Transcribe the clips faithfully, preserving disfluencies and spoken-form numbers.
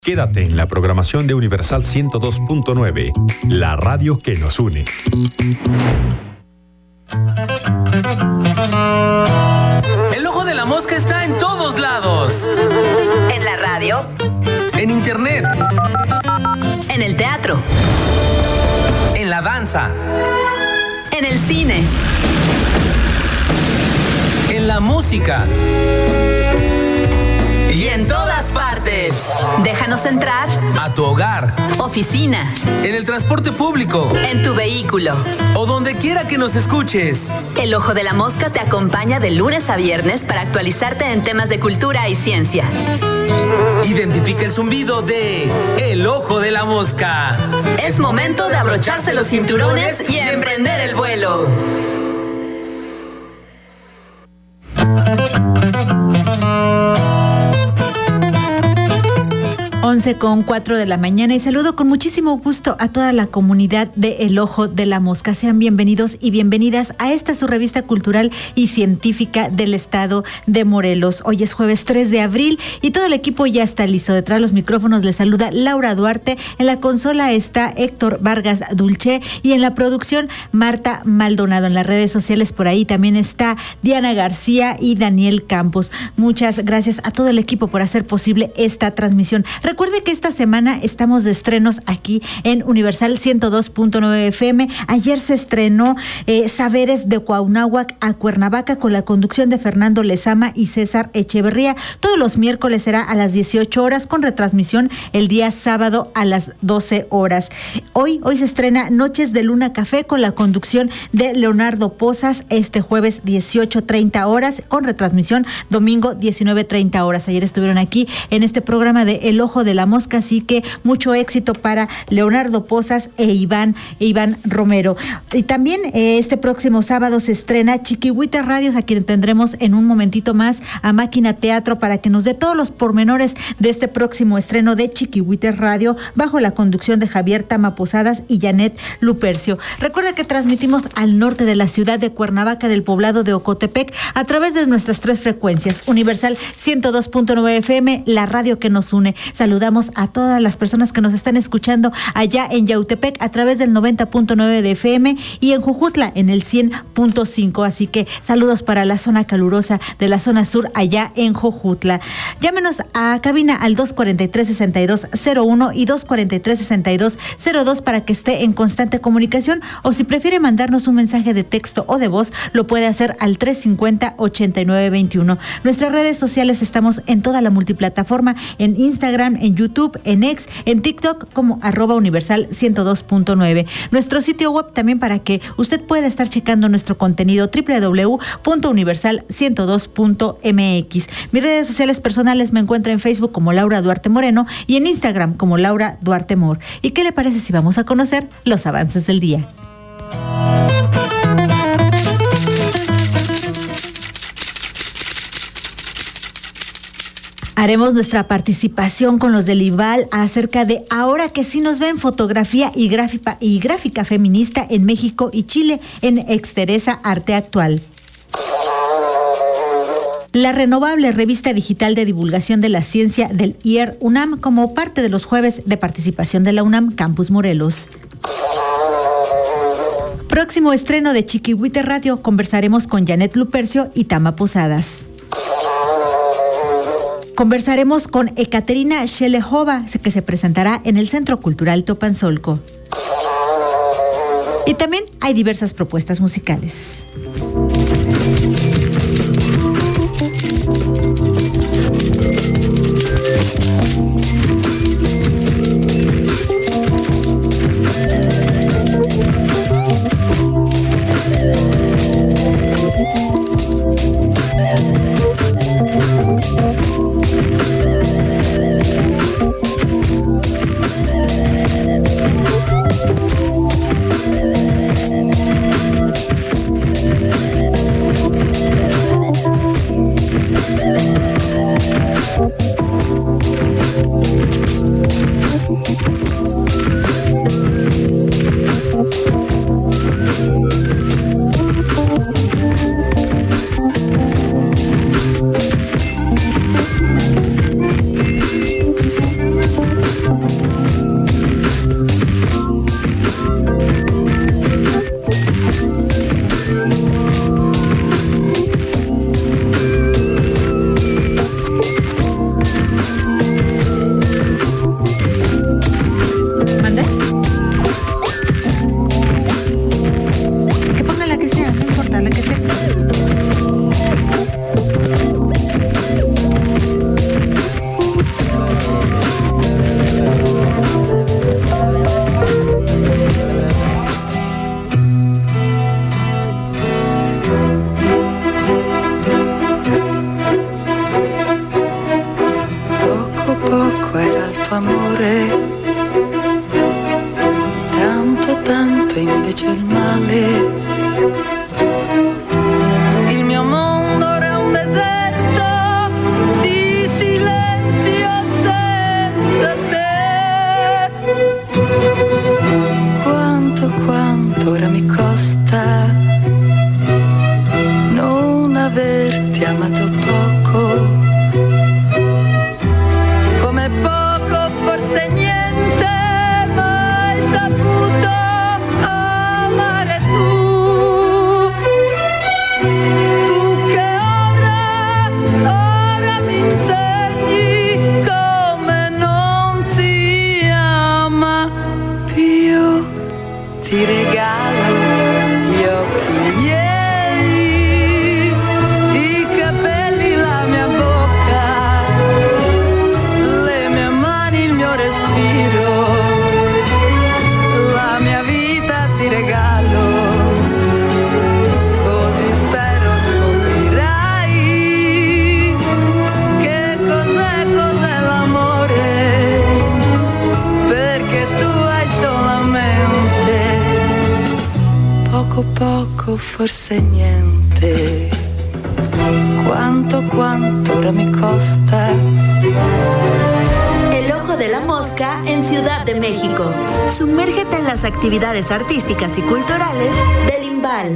Quédate en la programación de Universal ciento dos punto nueve, la radio que nos une. El ojo de la mosca está en todos lados. En la radio. En internet. En el teatro. En la danza. En el cine. En la música. Y en todas partes. Déjanos entrar. A tu hogar. Oficina. En el transporte público. En tu vehículo. O donde quiera que nos escuches. El Ojo de la Mosca te acompaña de lunes a viernes para actualizarte en temas de cultura y ciencia. Identifica el zumbido de El Ojo de la Mosca. Es momento de abrocharse los cinturones y emprender el vuelo. once con cuatro de la mañana y saludo con muchísimo gusto a toda la comunidad de El Ojo de la Mosca. Sean bienvenidos y bienvenidas a esta su revista cultural y científica del estado de Morelos. Hoy es jueves tres de abril y todo el equipo ya está listo. Detrás de los micrófonos les saluda Laura Duarte. En la consola está Héctor Vargas Dulce y en la producción Marta Maldonado. En las redes sociales por ahí también está Diana García y Daniel Campos. Muchas gracias a todo el equipo por hacer posible esta transmisión. Recuerde que esta semana estamos de estrenos aquí en Universal ciento dos punto nueve F M. Ayer se estrenó eh, Saberes de Cuauhnáhuac a Cuernavaca con la conducción de Fernando Lezama y César Echeverría. Todos los miércoles será a las dieciocho horas con retransmisión el día sábado a las doce horas. Hoy, hoy se estrena Noches de Luna Café con la conducción de Leonardo Pozas este jueves dieciocho treinta horas con retransmisión domingo diecinueve treinta horas. Ayer estuvieron aquí en este programa de El Ojo de la Mosca, así que mucho éxito para Leonardo Pozas e Iván, e Iván Romero. Y también eh, este próximo sábado se estrena Chiquihuite Radios, a quien tendremos en un momentito más a Máquina Teatro para que nos dé todos los pormenores de este próximo estreno de Chiquihuite Radio bajo la conducción de Javier Tama Posadas y Janet Lupercio. Recuerda que transmitimos al norte de la ciudad de Cuernavaca, del poblado de Ocotepec, a través de nuestras tres frecuencias, Universal ciento dos punto nueve F M, la radio que nos une. Saludamos a todas las personas que nos están escuchando allá en Yautepec a través del noventa punto nueve de F M y en Jujutla en el cien punto cinco. Así que saludos para la zona calurosa de la zona sur allá en Jujutla. Llámenos a cabina al dos cuarenta y tres, sesenta y dos cero uno y dos cuarenta y tres, sesenta y dos cero dos para que esté en constante comunicación, o si prefiere mandarnos un mensaje de texto o de voz, lo puede hacer al tres cincuenta, ochenta y nueve veintiuno. Nuestras redes sociales estamos en toda la multiplataforma, en Instagram, en YouTube, en X, en TikTok como arroba universal ciento dos punto nueve. Nuestro sitio web también para que usted pueda estar checando nuestro contenido doble u doble u doble u punto universal ciento dos punto m x. Mis redes sociales personales me encuentran en Facebook como Laura Duarte Moreno y en Instagram como Laura Duarte Mor. ¿Y qué le parece si vamos a conocer los avances del día? Haremos nuestra participación con los del IVAL acerca de Ahora que sí nos ven, fotografía y gráfica, y gráfica feminista en México y Chile en Exteresa Arte Actual. La renovable revista digital de divulgación de la ciencia del I E R UNAM como parte de los jueves de participación de la UNAM Campus Morelos. Próximo estreno de Chiquihuite Radio, conversaremos con Janet Lupercio y Tama Posadas. Conversaremos con Ekaterina Shelehova, que se presentará en el Centro Cultural Topanzolco. Y también hay diversas propuestas musicales. l'amore, tanto tanto invece il male. Il mio mondo era un deserto di silenzio senza te. Quanto, quanto ora mi costa non averti amato poco, come poco forse niente mai saputo amare tu, tu che ora, ora mi insegni come non si ama più. Ti regalo gli occhi miei, i capelli, la mia bocca, le mie mani, il mio respiro, la mia vita ti regalo, così spero scoprirai che cos'è, cos'è l'amore, perché tu hai solamente poco poco, forse niente. Cuánto, cuánto ahora me costa. El Ojo de la Mosca en Ciudad de México. Sumérgete en las actividades artísticas y culturales del IMBAL.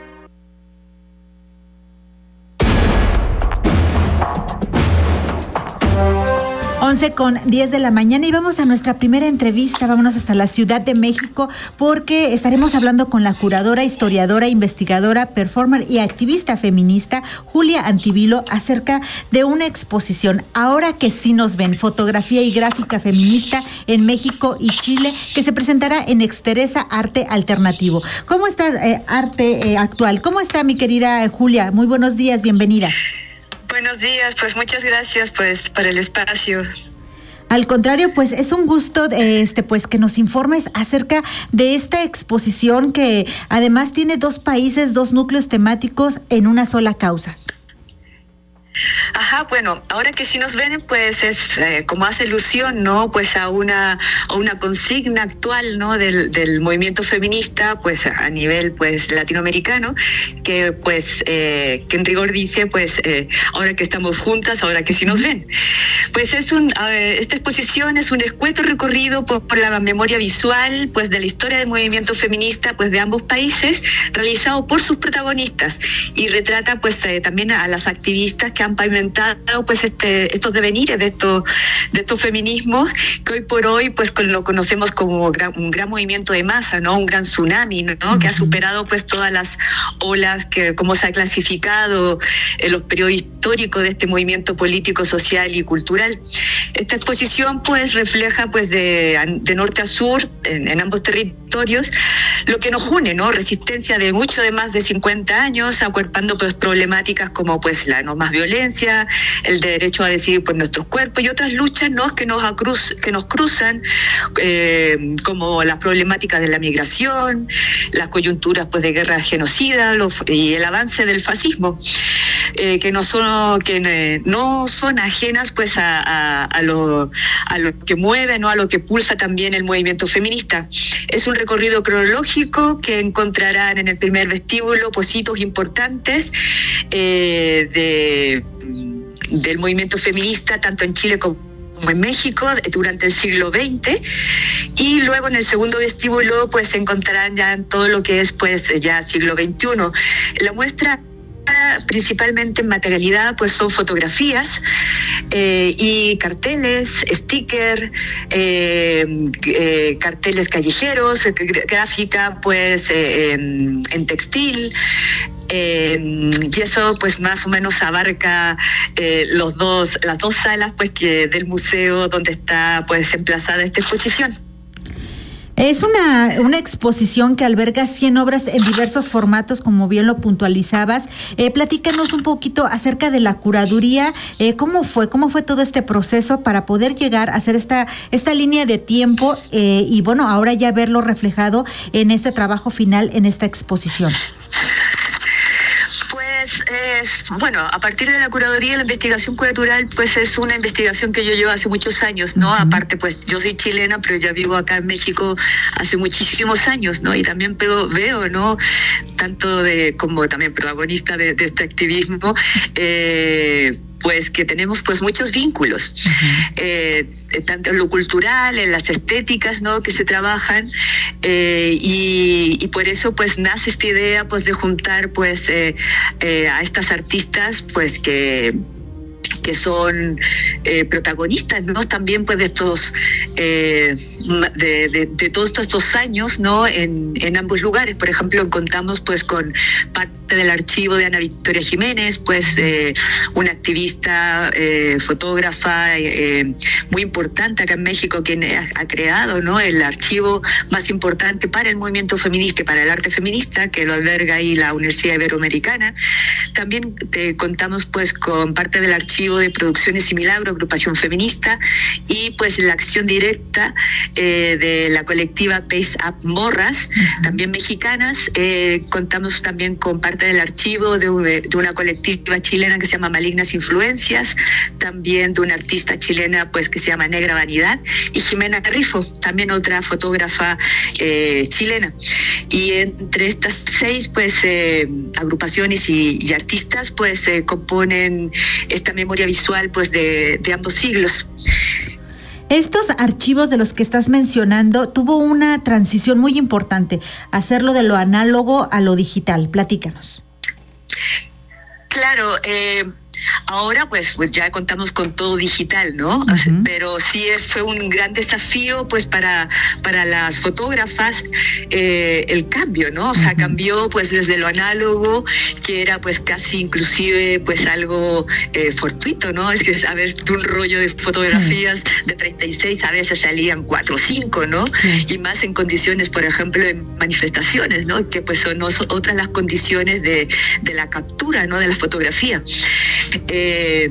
once con diez de la mañana y vamos a nuestra primera entrevista. Vámonos hasta la Ciudad de México porque estaremos hablando con la curadora, historiadora, investigadora, performer y activista feminista Julia Antivilo acerca de una exposición, Ahora que sí nos ven, fotografía y gráfica feminista en México y Chile, que se presentará en Exteresa Arte Alternativo. ¿Cómo está eh, arte eh, actual? ¿Cómo está mi querida Julia? Muy buenos días, bienvenida. Buenos días, pues muchas gracias pues por el espacio. Al contrario, pues es un gusto este pues que nos informes acerca de esta exposición que además tiene dos países, dos núcleos temáticos en una sola causa. Ajá, bueno, ahora que sí nos ven, pues es eh, como hace alusión, ¿no? Pues a una a una consigna actual, ¿no? Del, del movimiento feminista, pues a nivel pues latinoamericano, que pues eh, que en rigor dice, pues eh, ahora que estamos juntas, ahora que sí nos ven. Pues es un eh, esta exposición es un escueto recorrido por, por la memoria visual, pues de la historia del movimiento feminista, pues de ambos países, realizado por sus protagonistas y retrata pues eh, también a las activistas que han pavimentado pues este estos devenires de estos de estos feminismos que hoy por hoy pues lo conocemos como gran, un gran movimiento de masa, ¿no? Un gran tsunami, ¿no? Uh-huh. Que ha superado pues todas las olas que como se ha clasificado en los periodos históricos de este movimiento político, social y cultural. Esta exposición pues refleja pues de, de norte a sur en, en ambos territorios lo que nos une, ¿no? Resistencia de mucho de más de cincuenta años, acuerpando pues problemáticas como pues la no más violencia, el derecho a decidir por nuestros cuerpos y otras luchas, ¿no? que nos acruz, que nos cruzan, eh, como las problemáticas de la migración, las coyunturas pues de guerra genocida los, y el avance del fascismo, eh, que no son que eh, no son ajenas pues a, a, a, lo, a lo que mueve, ¿no? A lo que pulsa también el movimiento feminista. Es un recorrido cronológico que encontrarán en el primer vestíbulo pues hitos importantes eh, de del movimiento feminista tanto en Chile como en México durante el siglo veinte, y luego en el segundo vestíbulo pues se encontrarán ya todo lo que es pues ya siglo veintiuno. La muestra principalmente en materialidad pues son fotografías eh, y carteles, stickers, eh, eh, carteles callejeros, gráfica pues eh, en, en textil. Eh, y eso pues más o menos abarca eh, los dos las dos salas pues que del museo donde está pues emplazada esta exposición. Es una, una exposición que alberga cien obras en diversos formatos, como bien lo puntualizabas. Eh, platícanos un poquito acerca de la curaduría, eh, cómo fue, cómo fue todo este proceso para poder llegar a hacer esta, esta línea de tiempo eh, y bueno, ahora ya verlo reflejado en este trabajo final, en esta exposición. Pues es, bueno, a partir de la curaduría, la investigación cultural, pues es una investigación que yo llevo hace muchos años, ¿no? Uh-huh. Aparte, pues yo soy chilena, pero ya vivo acá en México hace muchísimos años, ¿no? Y también veo, veo ¿no? Tanto de como también protagonista de, de este activismo, eh, pues que tenemos pues muchos vínculos, uh-huh. eh, tanto en lo cultural, en las estéticas, ¿no? Que se trabajan, eh, y, y por eso pues nace esta idea pues de juntar pues eh, eh, a estas artistas pues que que son eh, protagonistas, ¿no? También pues de estos eh, de, de, de todos estos años, ¿no? En, en ambos lugares. Por ejemplo, contamos pues con parte del archivo de Ana Victoria Jiménez, pues eh, una activista, eh, fotógrafa eh, muy importante acá en México, quien ha, ha creado, ¿no? El archivo más importante para el movimiento feminista y para el arte feminista, que lo alberga ahí la Universidad Iberoamericana. También te contamos pues con parte del archivo de Producciones y Milagro, agrupación feminista, y pues la acción directa eh, de la colectiva Pace Up Morras, uh-huh. también mexicanas. Eh, contamos también con parte del archivo de, un, de una colectiva chilena que se llama Malignas Influencias, también de una artista chilena pues que se llama Negra Vanidad, y Jimena Rifo, también otra fotógrafa eh, chilena. Y entre estas seis pues eh, agrupaciones y, y artistas pues se eh, componen esta memoria visual pues de, de ambos siglos. Estos archivos de los que estás mencionando tuvo una transición muy importante, hacerlo de lo análogo a lo digital. Platícanos. Claro, eh, ahora pues, pues ya contamos con todo digital, ¿no? Uh-huh. Pero sí es, fue un gran desafío pues para, para las fotógrafas eh, el cambio, ¿no? O sea, uh-huh. cambió pues desde lo análogo, que era pues casi inclusive pues algo eh, fortuito, ¿no? Es que a ver, de un rollo de fotografías uh-huh. de treinta y seis a veces salían cuatro o cinco, ¿no? Uh-huh. Y más en condiciones, por ejemplo, de manifestaciones, ¿no? Que pues son, no, son otras las condiciones de, de la captura, ¿no? De la fotografía. Eh,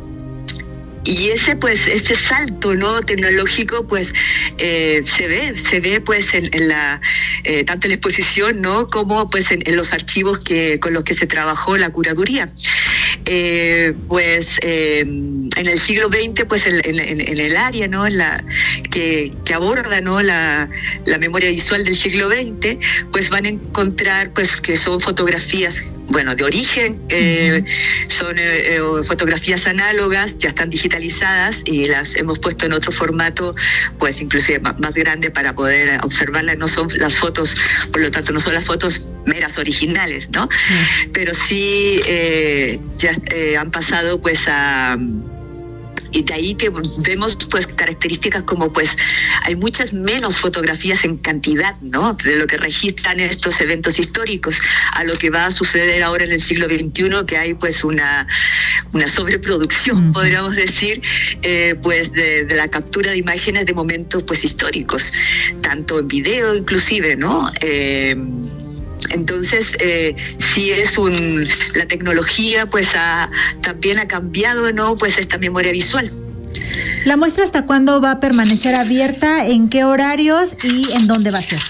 y ese pues ese salto no tecnológico pues eh, se ve se ve pues en, en la eh, tanto en la exposición no como pues en, en los archivos que con los que se trabajó la curaduría. Eh, pues eh, en el siglo veinte pues en, en, en el área no en la que, que aborda no la, la memoria visual del siglo veinte pues van a encontrar pues que son fotografías bueno de origen eh, uh-huh. son eh, fotografías análogas, ya están digitalizadas y las hemos puesto en otro formato pues inclusive más, más grande para poder observarlas. No son las fotos, por lo tanto no son las fotos meras originales, ¿no? Uh-huh. Pero sí eh, ya eh, han pasado pues a y de ahí que vemos pues características como pues hay muchas menos fotografías en cantidad, ¿no? De lo que registran estos eventos históricos a lo que va a suceder ahora en el siglo veintiuno, que hay pues una, una sobreproducción, uh-huh. podríamos decir, eh, pues de, de la captura de imágenes de momentos pues históricos, tanto en video inclusive, ¿no? Eh, Entonces, eh, sí es un, la tecnología pues ha, también ha cambiado, ¿no? Pues esta memoria visual. ¿La muestra hasta cuándo va a permanecer abierta? ¿En qué horarios y en dónde va a ser?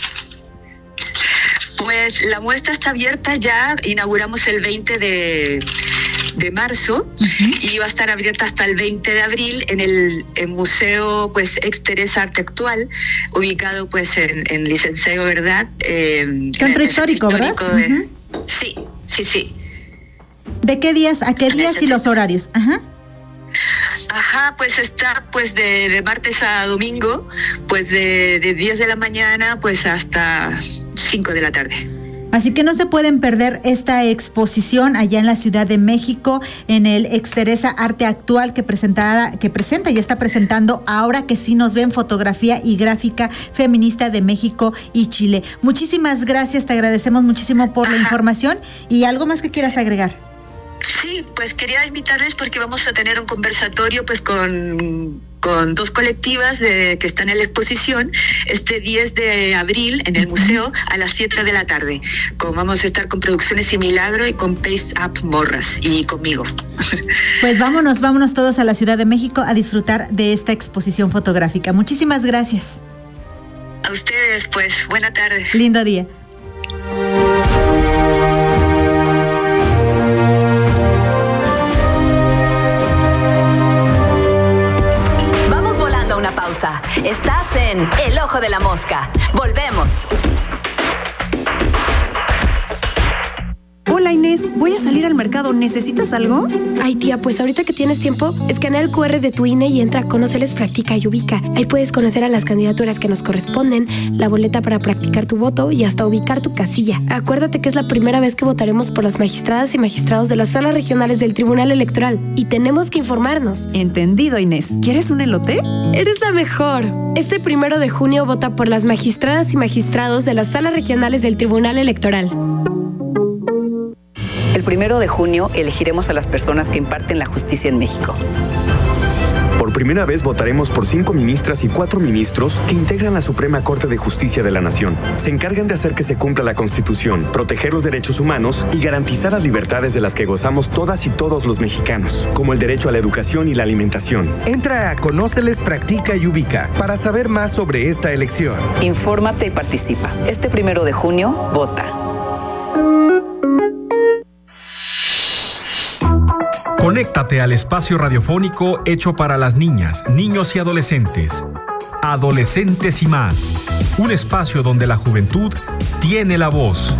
Pues la muestra está abierta ya, inauguramos el veinte de marzo uh-huh. y va a estar abierta hasta el veinte de abril en el, el Museo pues Ex Teresa Arte Actual, ubicado pues en, en Licenciado, ¿verdad? Eh, Centro histórico, histórico, ¿verdad? De, uh-huh. Sí, sí, sí. ¿De qué días a qué días y los horarios? Ajá. Ajá, pues está pues de, de martes a domingo, pues de, de diez de la mañana pues hasta cinco de la tarde. Así que no se pueden perder esta exposición allá en la Ciudad de México, en el Ex Teresa Arte Actual, que presentará, que presenta y está presentando Ahora que sí nos ven, fotografía y gráfica feminista de México y Chile. Muchísimas gracias, te agradecemos muchísimo por Ajá. la información. ¿Y algo más que quieras agregar? Sí, pues quería invitarles porque vamos a tener un conversatorio pues con, con dos colectivas de, que están en la exposición este diez de abril en el museo a las siete de la tarde. Como vamos a estar con Producciones y Milagro y con Pace Up Morras y conmigo. Pues vámonos, vámonos todos a la Ciudad de México a disfrutar de esta exposición fotográfica. Muchísimas gracias. A ustedes, pues, buena tarde. Lindo día. pausa. Estás en El Ojo de la Mosca. Volvemos. Hola Inés, voy a salir al mercado. ¿Necesitas algo? Ay tía, pues ahorita que tienes tiempo, escanea el cu erre de tu I N E y entra a Conoceles, Practica y Ubica. Ahí puedes conocer a las candidaturas que nos corresponden, la boleta para practicar tu voto y hasta ubicar tu casilla. Acuérdate que es la primera vez que votaremos por las magistradas y magistrados de las salas regionales del Tribunal Electoral y tenemos que informarnos. Entendido, Inés. ¿Quieres un elote? Eres la mejor. Este primero de junio vota por las magistradas y magistrados de las salas regionales del Tribunal Electoral. El primero de junio elegiremos a las personas que imparten la justicia en México. Por primera vez votaremos por cinco ministras y cuatro ministros que integran la Suprema Corte de Justicia de la Nación. Se encargan de hacer que se cumpla la Constitución, proteger los derechos humanos y garantizar las libertades de las que gozamos todas y todos los mexicanos, como el derecho a la educación y la alimentación. Entra a Conóceles, Practica y Ubica para saber más sobre esta elección. Infórmate y participa. Este primero de junio, vota. Conéctate al espacio radiofónico hecho para las niñas, niños y adolescentes. Adolescentes y más. Un espacio donde la juventud tiene la voz.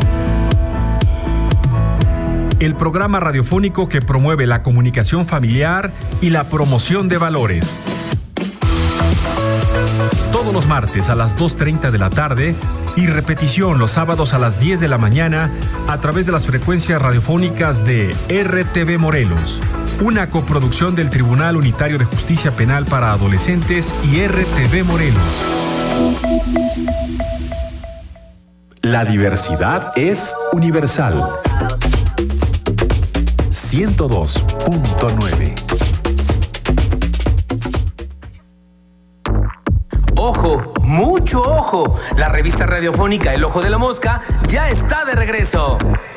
El programa radiofónico que promueve la comunicación familiar y la promoción de valores. Todos los martes a las dos treinta de la tarde y repetición los sábados a las diez de la mañana a través de las frecuencias radiofónicas de R T V Morelos, una coproducción del Tribunal Unitario de Justicia Penal para Adolescentes y R T V Morelos. La diversidad es universal. ciento dos punto nueve. ¡Ojo! ¡Mucho ojo! La revista radiofónica El Ojo de la Mosca ya está de regreso.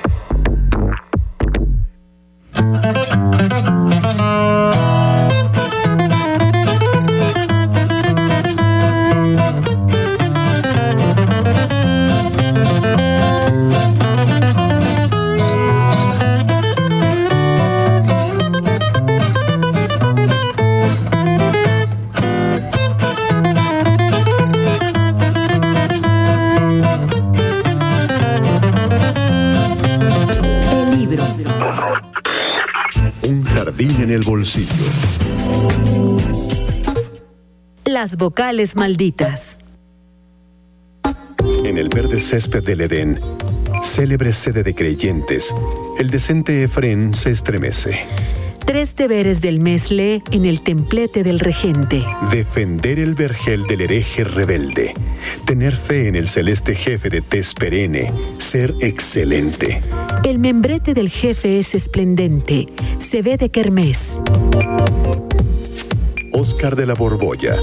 En el bolsillo. Las vocales malditas. En el verde césped del Edén, célebre sede de creyentes, el decente Efrén se estremece. Tres deberes del mes lee en el templete del regente. Defender el vergel del hereje rebelde. Tener fe en el celeste jefe de tez perenne. Ser excelente. El membrete del jefe es esplendente. Se ve de kermés. Óscar de la Borbolla.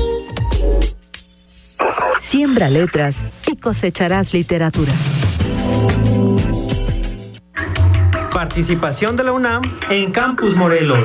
Siembra letras y cosecharás literatura. Participación de la UNAM en Campus Morelos.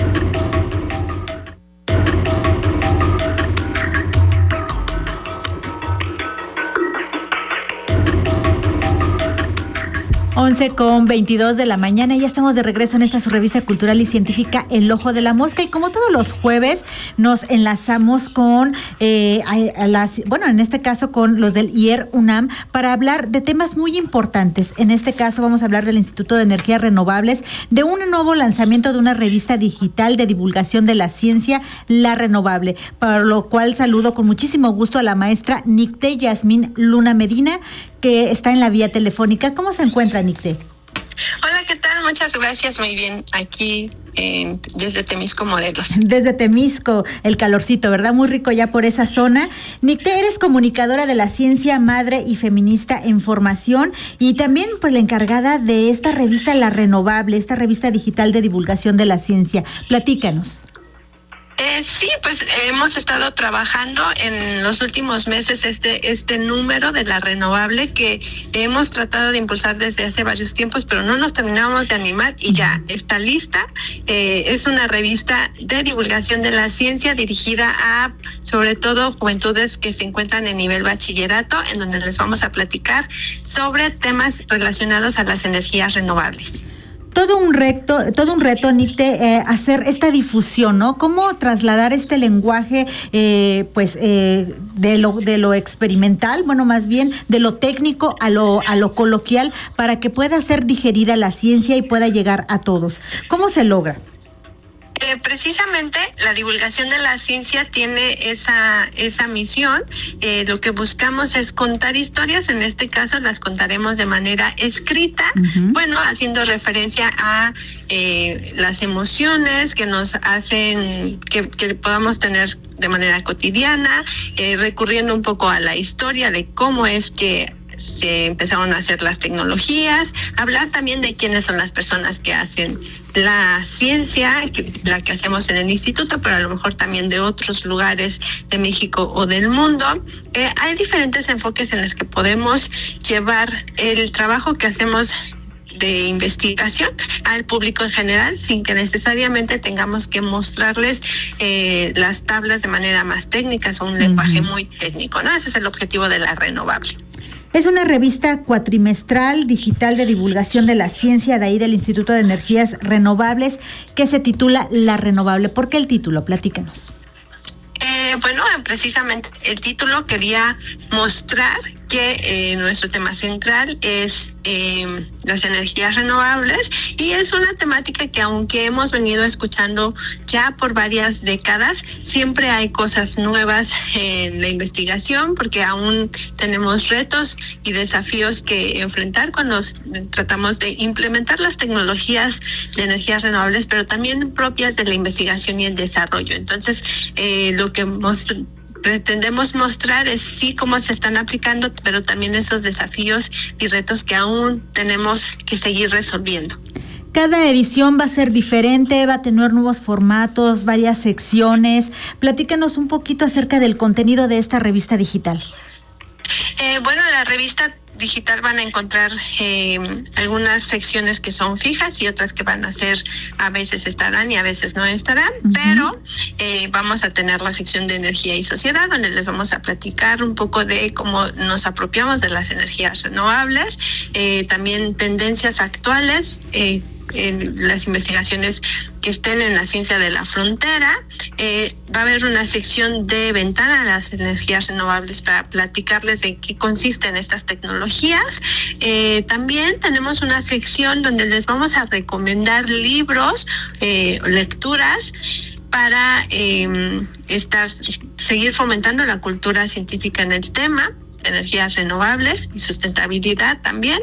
once con veintidós de la mañana, ya estamos de regreso en esta su revista cultural y científica El Ojo de la Mosca, y como todos los jueves nos enlazamos con eh, a, a las, bueno, en este caso con los del I E R UNAM para hablar de temas muy importantes. En este caso vamos a hablar del Instituto de Energías Renovables, de un nuevo lanzamiento de una revista digital de divulgación de la ciencia, La Renovable, para lo cual saludo con muchísimo gusto a la maestra Nicté Yasmín Luna Medina, que está en la vía telefónica. ¿Cómo se encuentra, Nicté? Hola, ¿qué tal? Muchas gracias, muy bien, aquí en, desde Temisco, Morelos. Desde Temisco, el calorcito, ¿verdad? Muy rico ya por esa zona. Nicté, eres comunicadora de la ciencia, madre y feminista en formación, y también pues la encargada de esta revista La Renovable, esta revista digital de divulgación de la ciencia. Platícanos. Eh, sí, pues hemos estado trabajando en los últimos meses este este número de La Renovable que hemos tratado de impulsar desde hace varios tiempos, pero no nos terminamos de animar y ya está lista. Eh, es una revista de divulgación de la ciencia dirigida a, sobre todo, juventudes que se encuentran en nivel bachillerato, en donde les vamos a platicar sobre temas relacionados a las energías renovables. todo un reto, todo un reto, Nicte, eh, hacer esta difusión, ¿no? Cómo trasladar este lenguaje, eh, pues, eh, de lo de lo experimental, bueno, más bien de lo técnico a lo a lo coloquial, para que pueda ser digerida la ciencia y pueda llegar a todos. ¿Cómo se logra? Eh, precisamente la divulgación de la ciencia tiene esa esa misión. Eh, lo que buscamos es contar historias, en este caso las contaremos de manera escrita, uh-huh. bueno, haciendo referencia a eh, las emociones que nos hacen que, que podamos tener de manera cotidiana, eh, recurriendo un poco a la historia de cómo es que se empezaron a hacer las tecnologías, hablar también de quiénes son las personas que hacen la ciencia, que, la que hacemos en el instituto, pero a lo mejor también de otros lugares de México o del mundo. Eh, hay diferentes enfoques en los que podemos llevar el trabajo que hacemos de investigación al público en general, sin que necesariamente tengamos que mostrarles eh, las tablas de manera más técnica o un uh-huh. lenguaje muy técnico, ¿no? Ese es el objetivo de La Renovable. Es una revista cuatrimestral digital de divulgación de la ciencia, de ahí del Instituto de Energías Renovables, que se titula La Renovable. ¿Por qué el título? Platícanos. Eh, bueno, precisamente el título quería mostrar que eh, nuestro tema central es eh, las energías renovables, y es una temática que, aunque hemos venido escuchando ya por varias décadas, siempre hay cosas nuevas en la investigación, porque aún tenemos retos y desafíos que enfrentar cuando tratamos de implementar las tecnologías de energías renovables, pero también propias de la investigación y el desarrollo. Entonces, eh, lo que most- pretendemos mostrar es sí cómo se están aplicando, pero también esos desafíos y retos que aún tenemos que seguir resolviendo. Cada edición va a ser diferente, va a tener nuevos formatos, varias secciones. Platícanos un poquito acerca del contenido de esta revista digital. Eh, bueno, la revista digital van a encontrar eh, algunas secciones que son fijas y otras que van a ser, a veces estarán y a veces no estarán, uh-huh. pero eh, vamos a tener la sección de energía y sociedad, donde les vamos a platicar un poco de cómo nos apropiamos de las energías renovables, eh, también tendencias actuales, eh, en las investigaciones que estén en la ciencia de la frontera. Eh, va a haber una sección de ventana a las energías renovables para platicarles de qué consisten estas tecnologías. Eh, también tenemos una sección donde les vamos a recomendar libros, eh, lecturas, para eh, estar seguir fomentando la cultura científica en el tema, energías renovables y sustentabilidad también.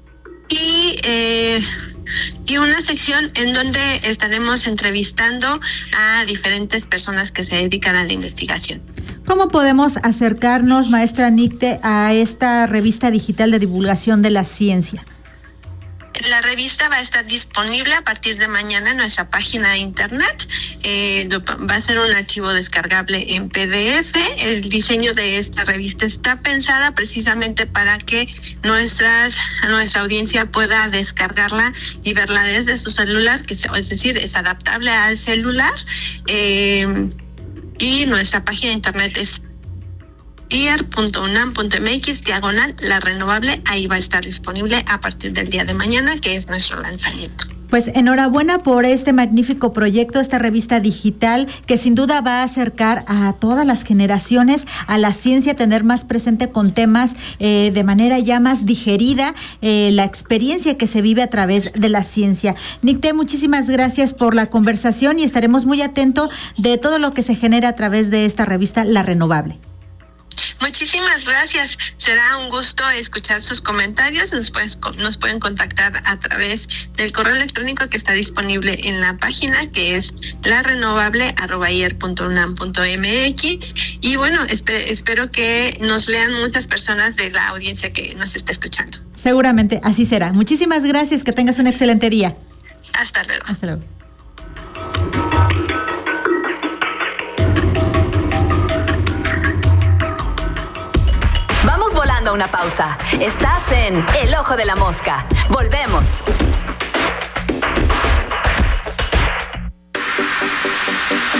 Y eh, y una sección en donde estaremos entrevistando a diferentes personas que se dedican a la investigación. ¿Cómo podemos acercarnos, maestra Nicte, a esta revista digital de divulgación de la ciencia? La revista va a estar disponible a partir de mañana en nuestra página de internet. Eh, va a ser un archivo descargable en P D F. El diseño de esta revista está pensada precisamente para que nuestras, nuestra audiencia pueda descargarla y verla desde su celular, que es decir, es adaptable al celular. Eh, y nuestra página de internet es i e r punto u n a m punto m x diagonal La Renovable. Ahí va a estar disponible a partir del día de mañana, que es nuestro lanzamiento. Pues enhorabuena por este magnífico proyecto, esta revista digital que sin duda va a acercar a todas las generaciones a la ciencia, tener más presente con temas eh, de manera ya más digerida eh, la experiencia que se vive a través de la ciencia. Nicte, muchísimas gracias por la conversación y estaremos muy atentos de todo lo que se genera a través de esta revista La Renovable. Muchísimas gracias. Será un gusto escuchar sus comentarios. Nos, puedes, nos pueden contactar a través del correo electrónico que está disponible en la página, que es la renovable arroba i e r punto u n a m punto m x. Y bueno, esp- espero que nos lean muchas personas de la audiencia que nos está escuchando. Seguramente así será. Muchísimas gracias. Que tengas un excelente día. Hasta luego. Hasta luego. Vamos volando a una pausa. Estás en El Ojo de la Mosca. Volvemos.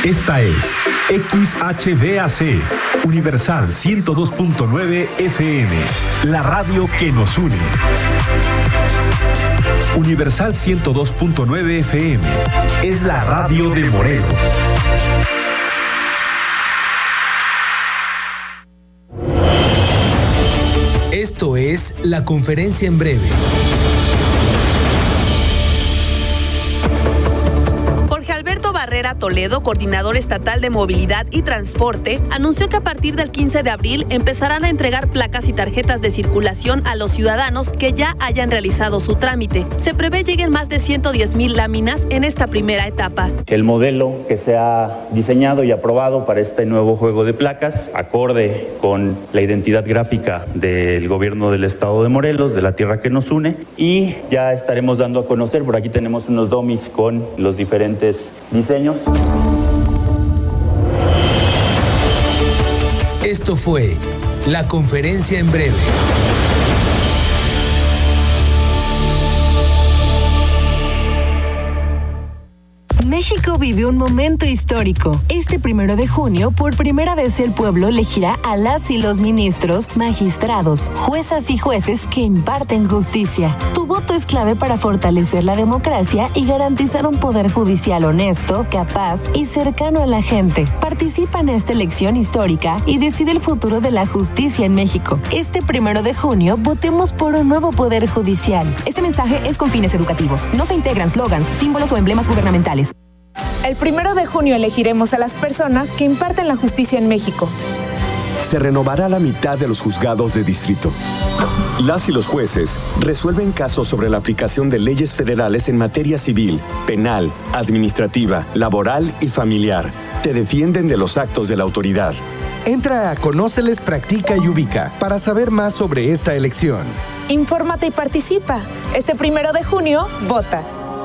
Esta es X H B A C, Universal ciento dos punto nueve F M, la radio que nos une. Universal ciento dos punto nueve F M es la radio de Morelos. Esto es la conferencia en breve. Barrera Toledo, coordinador estatal de movilidad y transporte, anunció que a partir del quince de abril empezarán a entregar placas y tarjetas de circulación a los ciudadanos que ya hayan realizado su trámite. Se prevé lleguen más de ciento diez mil láminas en esta primera etapa. El modelo que se ha diseñado y aprobado para este nuevo juego de placas, acorde con la identidad gráfica del gobierno del estado de Morelos, de la tierra que nos une, y ya estaremos dando a conocer, por aquí tenemos unos dummies con los diferentes diseños. Esto fue la conferencia en breve. México vive un momento histórico. Este primero de junio, por primera vez el pueblo elegirá a las y los ministros, magistrados, juezas y jueces que imparten justicia. Tu voto es clave para fortalecer la democracia y garantizar un poder judicial honesto, capaz y cercano a la gente. Participa en esta elección histórica y decide el futuro de la justicia en México. Este primero de junio, votemos por un nuevo poder judicial. Este mensaje es con fines educativos. No se integran slogans, símbolos o emblemas gubernamentales. El primero de junio elegiremos a las personas que imparten la justicia en México. Se renovará la mitad de los juzgados de distrito. Las y los jueces resuelven casos sobre la aplicación de leyes federales en materia civil, penal, administrativa, laboral y familiar. Te defienden de los actos de la autoridad. Entra a Conóceles, Practica y Ubica para saber más sobre esta elección. Infórmate y participa. Este primero de junio, vota.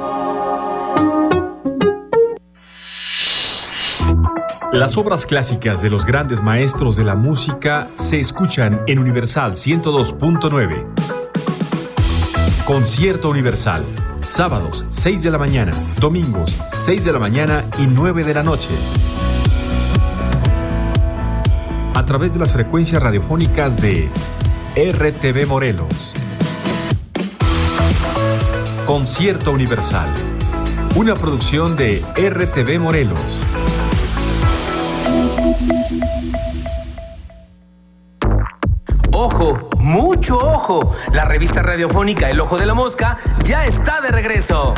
Las obras clásicas de los grandes maestros de la música se escuchan en Universal ciento dos punto nueve. Concierto Universal, sábados seis de la mañana, domingos seis de la mañana y nueve de la noche. A través de las frecuencias radiofónicas de R T V Morelos. Concierto Universal, una producción de R T V Morelos. ¡Ojo! ¡Mucho ojo! La revista radiofónica El Ojo de la Mosca ya está de regreso.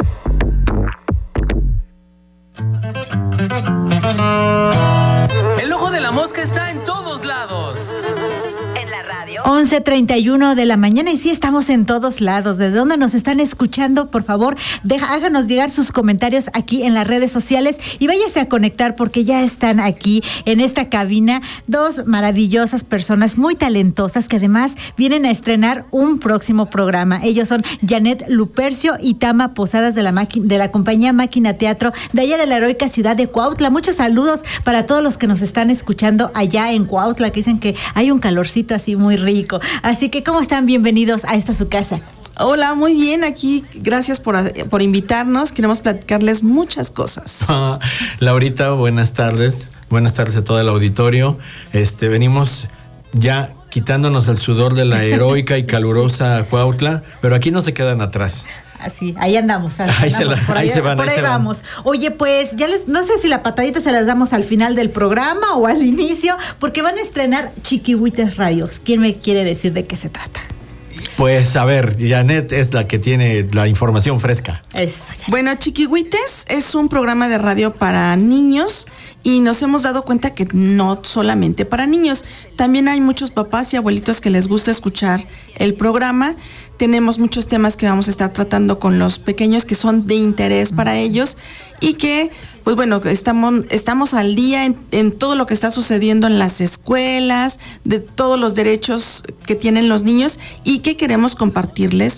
El Ojo de la Mosca está en todos lados. En la radio. once treinta y uno de la mañana y sí estamos en todos lados. ¿De dónde nos están escuchando? Por favor, deja, háganos llegar sus comentarios aquí en las redes sociales y váyase a conectar porque ya están aquí en esta cabina dos maravillosas personas muy talentosas que además vienen a estrenar un próximo programa. Ellos son Janet Lupercio y Tama Posadas de la, de la compañía Máquina Teatro de allá de la heroica ciudad de Cuautla. Muchos saludos para todos los que nos están escuchando allá en Cuautla, que dicen que hay un calorcito así muy rico. Así que, ¿cómo están? Bienvenidos a esta su casa. Hola, muy bien, aquí, gracias por, por invitarnos, queremos platicarles muchas cosas. Ah, Laurita, buenas tardes, buenas tardes a todo el auditorio. Este, venimos ya quitándonos el sudor de la heroica y calurosa Cuautla, pero aquí no se quedan atrás. Así, ahí andamos. Ahí, ahí, andamos, se, la, por ahí, ahí se van. Por ahí, ahí vamos. Oye, pues ya les, no sé si la patadita se las damos al final del programa o al inicio, porque van a estrenar Chiquihuites Radios. ¿Quién me quiere decir de qué se trata? Pues a ver, Janet es la que tiene la información fresca. Eso, bueno, Chiquihuites es un programa de radio para niños y nos hemos dado cuenta que no solamente para niños, también hay muchos papás y abuelitos que les gusta escuchar el programa. Tenemos muchos temas que vamos a estar tratando con los pequeños que son de interés para ellos y que, pues bueno, estamos, estamos al día en, en todo lo que está sucediendo en las escuelas, de todos los derechos que tienen los niños y que queremos compartirles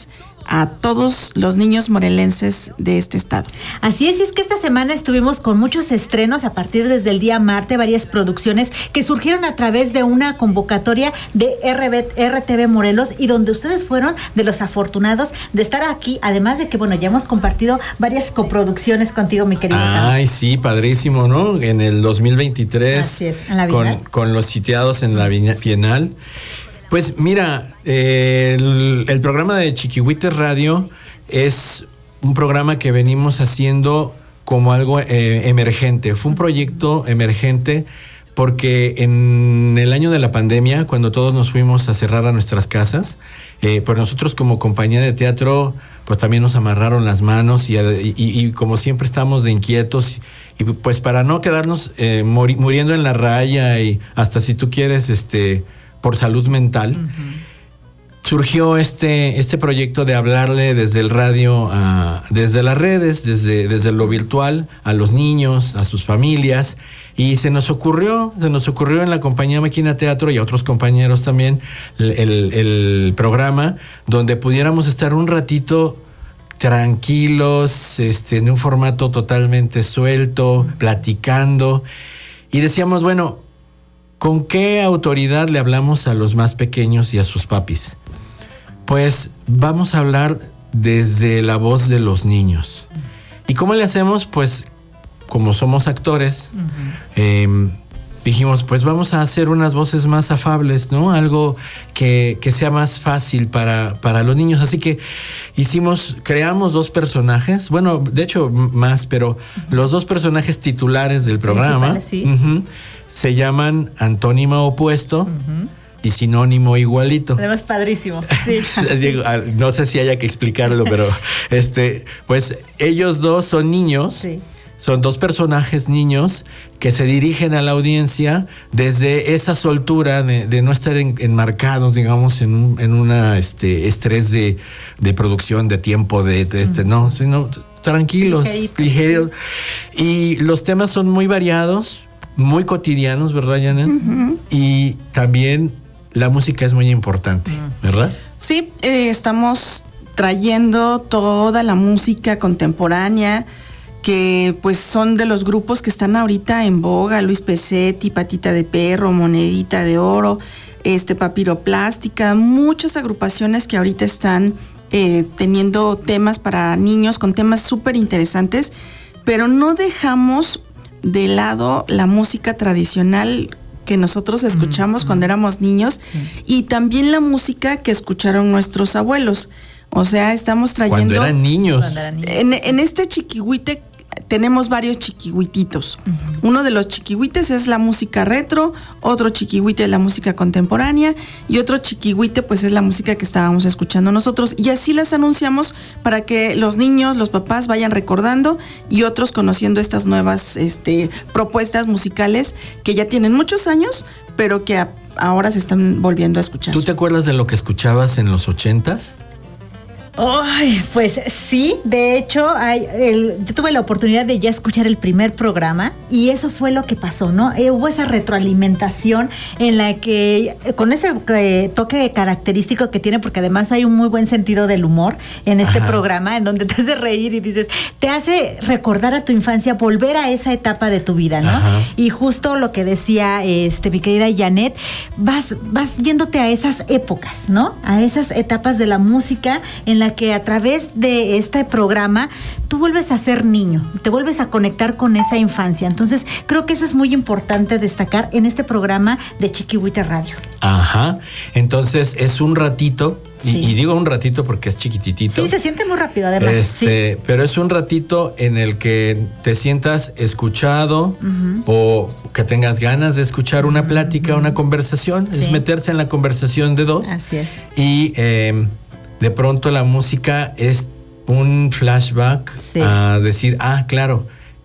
a todos los niños morelenses de este estado. Así es, y es que esta semana estuvimos con muchos estrenos a partir desde el día martes, varias producciones que surgieron a través de una convocatoria de R T V Morelos y donde ustedes fueron de los afortunados de estar aquí, además de que, bueno, ya hemos compartido varias coproducciones contigo, mi querido. Ay, sí, padrísimo, ¿no? En el dos mil veintitrés. Así es, en la con, Bienal. con los sitiados en la Bienal. Pues mira, eh, el, el programa de Chiquihuites Radio es un programa que venimos haciendo como algo eh, emergente. Fue un proyecto emergente porque en el año de la pandemia, cuando todos nos fuimos a cerrar a nuestras casas, eh, pues nosotros como compañía de teatro, pues también nos amarraron las manos y, y, y como siempre estamos de inquietos y, y pues para no quedarnos eh, muri, muriendo en la raya y hasta si tú quieres, este... por salud mental, uh-huh. surgió este, este proyecto de hablarle desde el radio, a, desde las redes, desde, desde lo virtual, a los niños, a sus familias, y se nos ocurrió, se nos ocurrió en la compañía Máquina Teatro y a otros compañeros también, el, el, el programa, donde pudiéramos estar un ratito tranquilos, este, en un formato totalmente suelto, uh-huh. platicando, y decíamos, bueno, ¿con qué autoridad le hablamos a los más pequeños y a sus papis? Pues vamos a hablar desde la voz de los niños. ¿Y cómo le hacemos? Pues como somos actores, uh-huh. eh, dijimos, pues vamos a hacer unas voces más afables, ¿no? Algo que, que sea más fácil para, para los niños. Así que hicimos, creamos dos personajes, bueno, de hecho más, pero uh-huh. los dos personajes titulares del programa. Sí. Uh-huh, se llaman antónimo opuesto uh-huh. y sinónimo igualito. Además, padrísimo. Sí. No sé si haya que explicarlo, pero este, pues ellos dos son niños. Sí. Son dos personajes niños que se dirigen a la audiencia desde esa soltura de, de no estar en, enmarcados, digamos, en un en una este estrés de, de producción, de tiempo, de, de este, uh-huh. no, sino tranquilos, ligeros. ligeros. Y los temas son muy variados, muy cotidianos, ¿verdad, Janet? Uh-huh. Y también la música es muy importante, ¿verdad? Sí, eh, estamos trayendo toda la música contemporánea que pues son de los grupos que están ahorita en boga, Luis Pesetti, Patita de Perro, Monedita de Oro, este Papiroplástica, muchas agrupaciones que ahorita están eh, teniendo temas para niños con temas súper interesantes, pero no dejamos de lado la música tradicional que nosotros escuchamos mm, cuando mm. éramos niños sí. y también la música que escucharon nuestros abuelos. O sea, estamos trayendo... Cuando eran niños. Cuando eran niños. En, en este chiquihuite tenemos varios chiquihuititos. Uh-huh. Uno de los chiquihuites es la música retro, otro chiquihuite es la música contemporánea y otro chiquihuite pues es la música que estábamos escuchando nosotros. Y así las anunciamos para que los niños, los papás vayan recordando y otros conociendo estas nuevas este, propuestas musicales que ya tienen muchos años, pero que a, ahora se están volviendo a escuchar. ¿Tú te acuerdas de lo que escuchabas en los ochentas? Ay, pues sí, de hecho, hay, el, yo tuve la oportunidad de ya escuchar el primer programa y eso fue lo que pasó, ¿no? Eh, hubo esa retroalimentación en la que, con ese eh, toque característico que tiene, porque además hay un muy buen sentido del humor en este Ajá. programa, en donde te hace reír y dices, te hace recordar a tu infancia, volver a esa etapa de tu vida, ¿no? Ajá. Y justo lo que decía este, mi querida Janet, vas, vas yéndote a esas épocas, ¿no? A esas etapas de la música en la que a través de este programa tú vuelves a ser niño, te vuelves a conectar con esa infancia. Entonces creo que eso es muy importante destacar en este programa de Chiquihuite Radio. Ajá, entonces es un ratito, sí. y, y digo un ratito porque es chiquititito. Sí, se siente muy rápido además. Este, sí. Pero es un ratito en el que te sientas escuchado uh-huh. o que tengas ganas de escuchar una plática, uh-huh. una conversación, sí. es meterse en la conversación de dos. Así es. Y eh, de pronto la música es un flashback sí. a decir, ah, claro,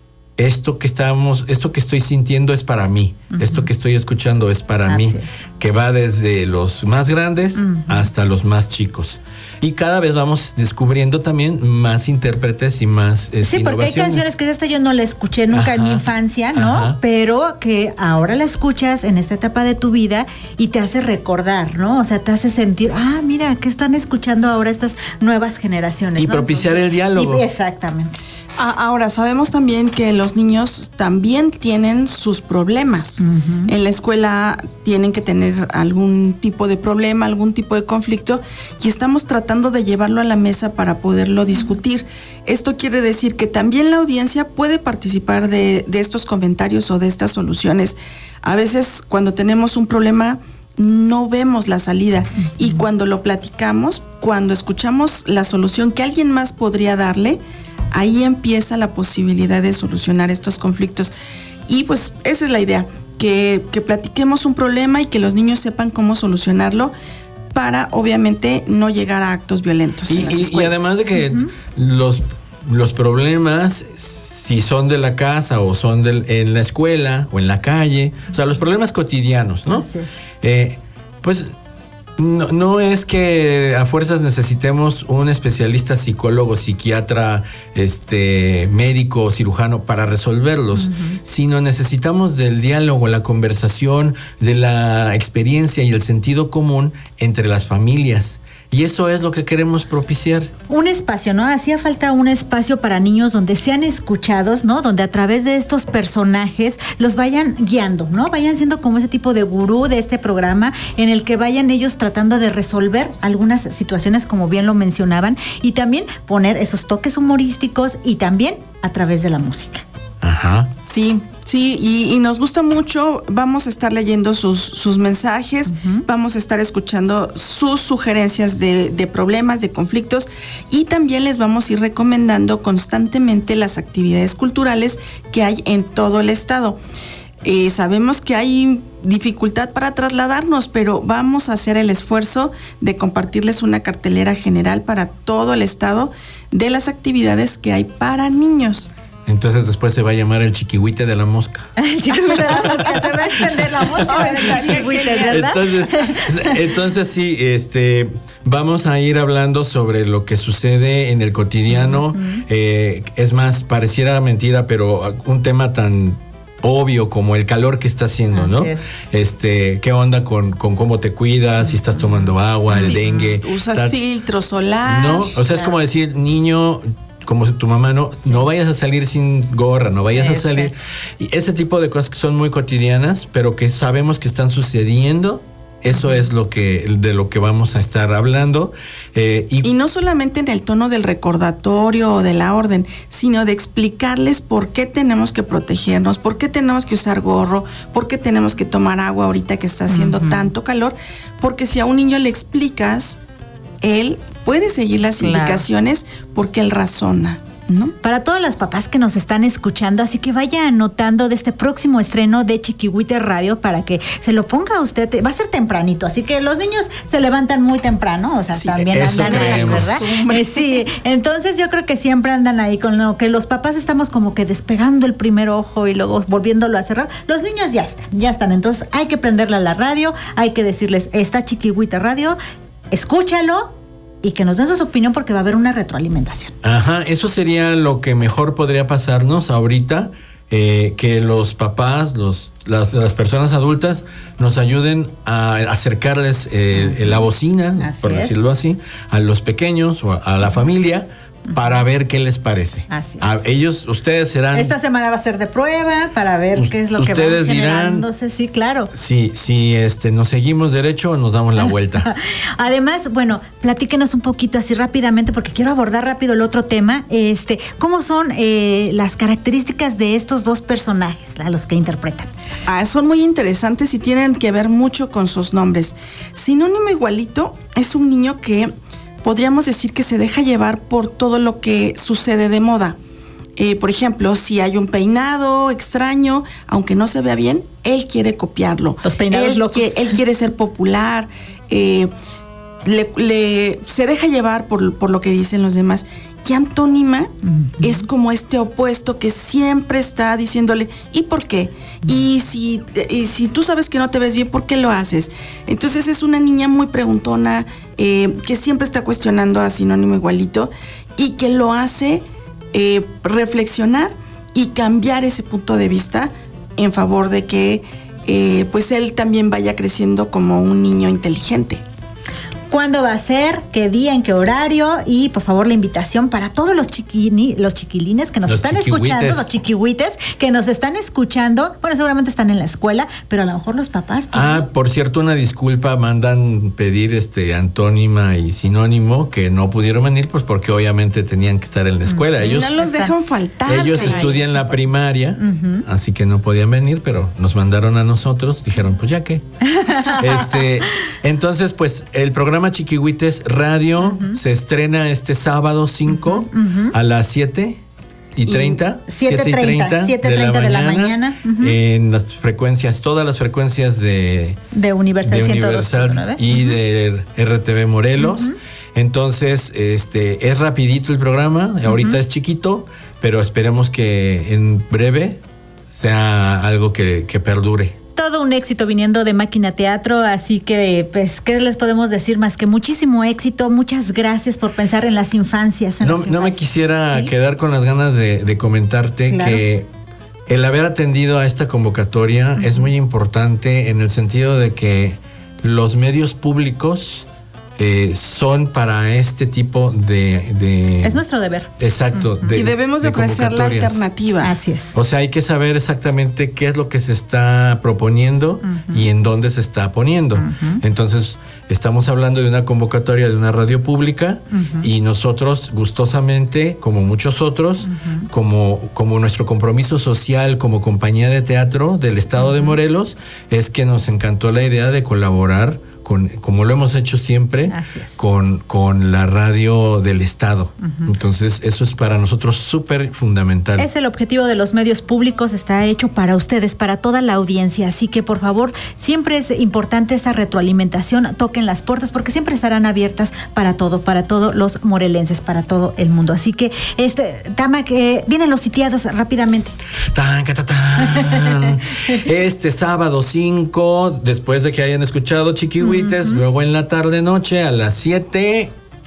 esto que estamos, esto que estoy sintiendo es para mí, uh-huh. esto que estoy escuchando es para Así mí, es. que va desde los más grandes uh-huh. hasta los más chicos. Y cada vez vamos descubriendo también más intérpretes y más eh, Sí, porque hay canciones que esta yo no la escuché nunca ajá, en mi infancia, ¿no? Ajá. Pero que ahora la escuchas en esta etapa de tu vida y te hace recordar, ¿no? O sea, te hace sentir, ah, mira, ¿qué están escuchando ahora estas nuevas generaciones? Y ¿no? propiciar Entonces, el diálogo. Y, exactamente. Ahora, sabemos también que los niños también tienen sus problemas. Uh-huh. En la escuela tienen que tener algún tipo de problema, algún tipo de conflicto, y estamos tratando de llevarlo a la mesa para poderlo discutir. Esto quiere decir que también la audiencia puede participar de, de estos comentarios o de estas soluciones. A veces, cuando tenemos un problema, no vemos la salida, uh-huh. y cuando lo platicamos, cuando escuchamos la solución que alguien más podría darle, ahí empieza la posibilidad de solucionar estos conflictos. Y pues esa es la idea, que, que platiquemos un problema y que los niños sepan cómo solucionarlo para, obviamente, no llegar a actos violentos. Y, en las y, y además de que uh-huh. los, los problemas, si son de la casa o son del, en la escuela o en la calle, o sea, los problemas cotidianos, ¿no? Así es. Eh, pues... No, no es que a fuerzas necesitemos un especialista psicólogo, psiquiatra, este, médico, cirujano para resolverlos, uh-huh. sino necesitamos del diálogo, la conversación, de la experiencia y el sentido común entre las familias. Y eso es lo que queremos propiciar. Un espacio, ¿no? Hacía falta un espacio para niños donde sean escuchados, ¿no? Donde a través de estos personajes los vayan guiando, ¿no? Vayan siendo como ese tipo de gurú de este programa en el que vayan ellos tratando de resolver algunas situaciones, como bien lo mencionaban, y también poner esos toques humorísticos y también a través de la música. Ajá. Sí, sí, y, y nos gusta mucho. Vamos a estar leyendo sus, sus mensajes, uh-huh. vamos a estar escuchando sus sugerencias de, de problemas, de conflictos, y también les vamos a ir recomendando constantemente las actividades culturales que hay en todo el estado. Eh, sabemos que hay dificultad para trasladarnos, pero vamos a hacer el esfuerzo de compartirles una cartelera general para todo el estado de las actividades que hay para niños. Entonces después se va a llamar el chiquihuite de la mosca. El chiquihuite de la mosca, se va a extender la mosca. Oh, ¿verdad? Entonces, entonces sí, este, vamos a ir hablando sobre lo que sucede en el cotidiano. Uh-huh. Eh, es más, pareciera mentira, pero un tema tan obvio como el calor que está haciendo, ¿no? Es. Este, ¿qué onda con, con cómo te cuidas? Si estás tomando agua, el sí. dengue. Usas tal, filtro solar. No, o sea, claro. Es como decir, niño, como tu mamá, no, sí. no vayas a salir sin gorra, no vayas ese. a salir. Y ese tipo de cosas que son muy cotidianas, pero que sabemos que están sucediendo. Eso es lo que de lo que vamos a estar hablando. Eh, y, y no solamente en el tono del recordatorio o de la orden, sino de explicarles por qué tenemos que protegernos, por qué tenemos que usar gorro, por qué tenemos que tomar agua ahorita que está haciendo uh-huh. tanto calor. Porque si a un niño le explicas, él puede seguir las claro. indicaciones porque él razona, ¿no? Para todos los papás que nos están escuchando, así que vaya anotando de este próximo estreno de Chiquihuite Radio para que se lo ponga a usted. Va a ser tempranito, así que los niños se levantan muy temprano, o sea, sí, también andan ahí, ¿verdad? Eh, sí, entonces yo creo que siempre andan ahí con lo que los papás estamos como que despegando el primer ojo y luego volviéndolo a cerrar. Los niños ya están, ya están. Entonces hay que prenderle a la radio, hay que decirles, está Chiquihuite Radio, escúchalo. Y que nos den su opinión porque va a haber una retroalimentación. Ajá, eso sería lo que mejor podría pasarnos ahorita, eh, que los papás, los, las, las personas adultas nos ayuden a acercarles eh, la bocina, así por es. decirlo así, a los pequeños o a la familia, para ver qué les parece. Así es. A ellos, ustedes serán... Esta semana va a ser de prueba para ver qué es lo que va generándose. Sí, claro. Si, si este, nos seguimos derecho o nos damos la vuelta. Además, bueno, platíquenos un poquito así rápidamente porque quiero abordar rápido el otro tema. Este, ¿cómo son eh, las características de estos dos personajes a los que interpretan? Ah, son muy interesantes y tienen que ver mucho con sus nombres. Sinónimo igualito es un niño que podríamos decir que se deja llevar por todo lo que sucede de moda. Eh, por ejemplo, si hay un peinado extraño, aunque no se vea bien, él quiere copiarlo. Los peinados él locos. Que, él quiere ser popular, eh, le, le, se deja llevar por, por lo que dicen los demás. Y Antónima uh-huh. es como este opuesto que siempre está diciéndole, ¿y por qué? Uh-huh. Y si, y si tú sabes que no te ves bien, ¿por qué lo haces? Entonces es una niña muy preguntona, eh, que siempre está cuestionando a Sinónimo Igualito y que lo hace eh, reflexionar y cambiar ese punto de vista en favor de que eh, pues él también vaya creciendo como un niño inteligente. ¿Cuándo va a ser? ¿Qué día? ¿En qué horario? Y por favor la invitación para todos los chiquini, los chiquilines que nos los están escuchando, los chiquihuites que nos están escuchando. Bueno, seguramente están en la escuela, pero a lo mejor los papás. ¿Por ah, por cierto, una disculpa, mandan pedir este Antónima y Sinónimo que no pudieron venir, pues porque obviamente tenían que estar en la escuela. Mm, ellos no los dejan faltar. Ellos estudian Ay, la primaria, uh-huh. así que no podían venir, pero nos mandaron a nosotros, dijeron, pues ya que. este, entonces, pues el programa Chiquihuites Radio uh-huh. se estrena este sábado cinco uh-huh. a las siete y treinta, siete y treinta de la mañana uh-huh. en las frecuencias, todas las frecuencias de, de Universal, de Universal y uh-huh. de R T V Morelos. Uh-huh. Entonces, este es rapidito el programa, uh-huh. ahorita es chiquito, pero esperemos que en breve sea algo que, que perdure. Todo un éxito viniendo de Máquina Teatro, así que, pues, ¿qué les podemos decir más que muchísimo éxito? Muchas gracias por pensar en las infancias. En no, las no infancias. me quisiera ¿Sí? quedar con las ganas de, de comentarte claro. que el haber atendido a esta convocatoria uh-huh. es muy importante en el sentido de que los medios públicos Eh, son para este tipo de, de... Es nuestro deber. Exacto. Uh-huh. De, y debemos de, de ofrecer la alternativa. Así es. O sea, hay que saber exactamente qué es lo que se está proponiendo uh-huh. y en dónde se está poniendo. Uh-huh. Entonces, estamos hablando de una convocatoria de una radio pública uh-huh. y nosotros gustosamente, como muchos otros, uh-huh. como, como nuestro compromiso social como compañía de teatro del estado uh-huh. de Morelos, es que nos encantó la idea de colaborar Con, como lo hemos hecho siempre, con, con la radio del estado. Uh-huh. Entonces, eso es para nosotros súper fundamental. Es el objetivo de los medios públicos, está hecho para ustedes, para toda la audiencia. Así que, por favor, siempre es importante esa retroalimentación, toquen las puertas, porque siempre estarán abiertas para todo, para todos los morelenses, para todo el mundo. Así que, este, Tama, que vienen los sitiados rápidamente. Tan, ta, tan. Este sábado cinco, después de que hayan escuchado Chiquihuites, Uh-huh. luego en la tarde-noche a las siete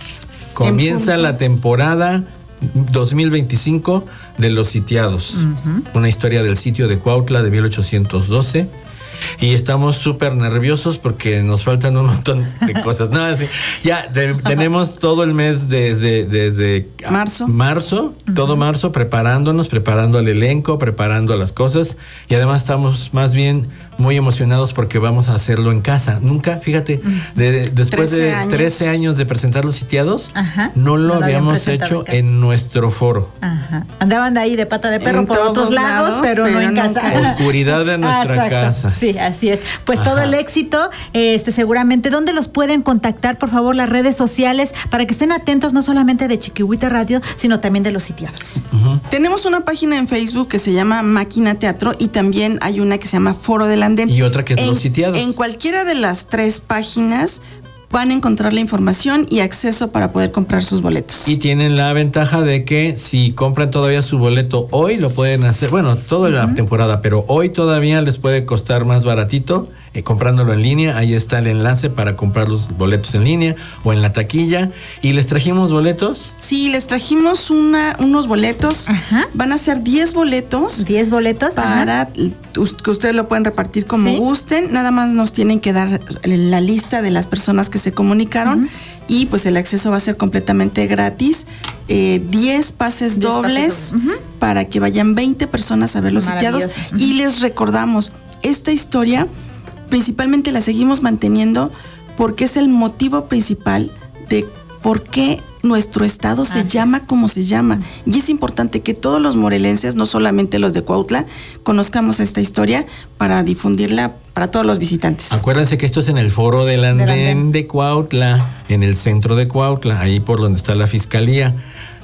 comienza la temporada dos mil veinticinco de Los Sitiados. Uh-huh. Una historia del sitio de Cuautla de mil ochocientos doce. Y estamos súper nerviosos porque nos faltan un montón de cosas. No, así, ya te, tenemos todo el mes desde, desde marzo, marzo uh-huh. todo marzo preparándonos, preparando al elenco, preparando las cosas. Y además estamos más bien muy emocionados porque vamos a hacerlo en casa. Nunca, fíjate, de, de, después de años. trece años de presentar Los Sitiados, Ajá. no lo no habíamos hecho en, en nuestro foro. Ajá. Andaban de ahí de pata de perro en por otros lados, lados pero, pero no en casa. Oscuridad de nuestra ah, casa. Sí, así es. Pues Ajá. todo el éxito, este, seguramente. ¿Dónde los pueden contactar? Por favor, las redes sociales, para que estén atentos no solamente de Chiquihuite Radio, sino también de Los Sitiados. Uh-huh. Tenemos una página en Facebook que se llama Máquina Teatro y también hay una que se llama Foro del Andén. Y otra que es en, Los Sitiados. En cualquiera de las tres páginas van a encontrar la información y acceso para poder comprar sus boletos. Y tienen la ventaja de que si compran todavía su boleto hoy, lo pueden hacer, bueno, toda uh-huh. la temporada, pero hoy todavía les puede costar más baratito eh, comprándolo en línea. Ahí está el enlace para comprar los boletos en línea o en la taquilla. ¿Y les trajimos boletos? Sí, les trajimos una, unos boletos. Ajá. Van a ser diez boletos. diez boletos. Para Ajá. que ustedes lo pueden repartir como ¿Sí? gusten. Nada más nos tienen que dar la lista de las personas que se comunicaron uh-huh. y pues el acceso va a ser completamente gratis. Eh, diez pases diez dobles pases, uh-huh. para que vayan veinte personas a ver Los Sitiados. Uh-huh. Y les recordamos, esta historia principalmente la seguimos manteniendo porque es el motivo principal de por qué nuestro estado se Así llama es. como se llama. Y es importante que todos los morelenses, no solamente los de Cuautla, conozcamos esta historia para difundirla para todos los visitantes. Acuérdense que esto es en el Foro del Andén, del Andén de Cuautla, en el centro de Cuautla, ahí por donde está la fiscalía.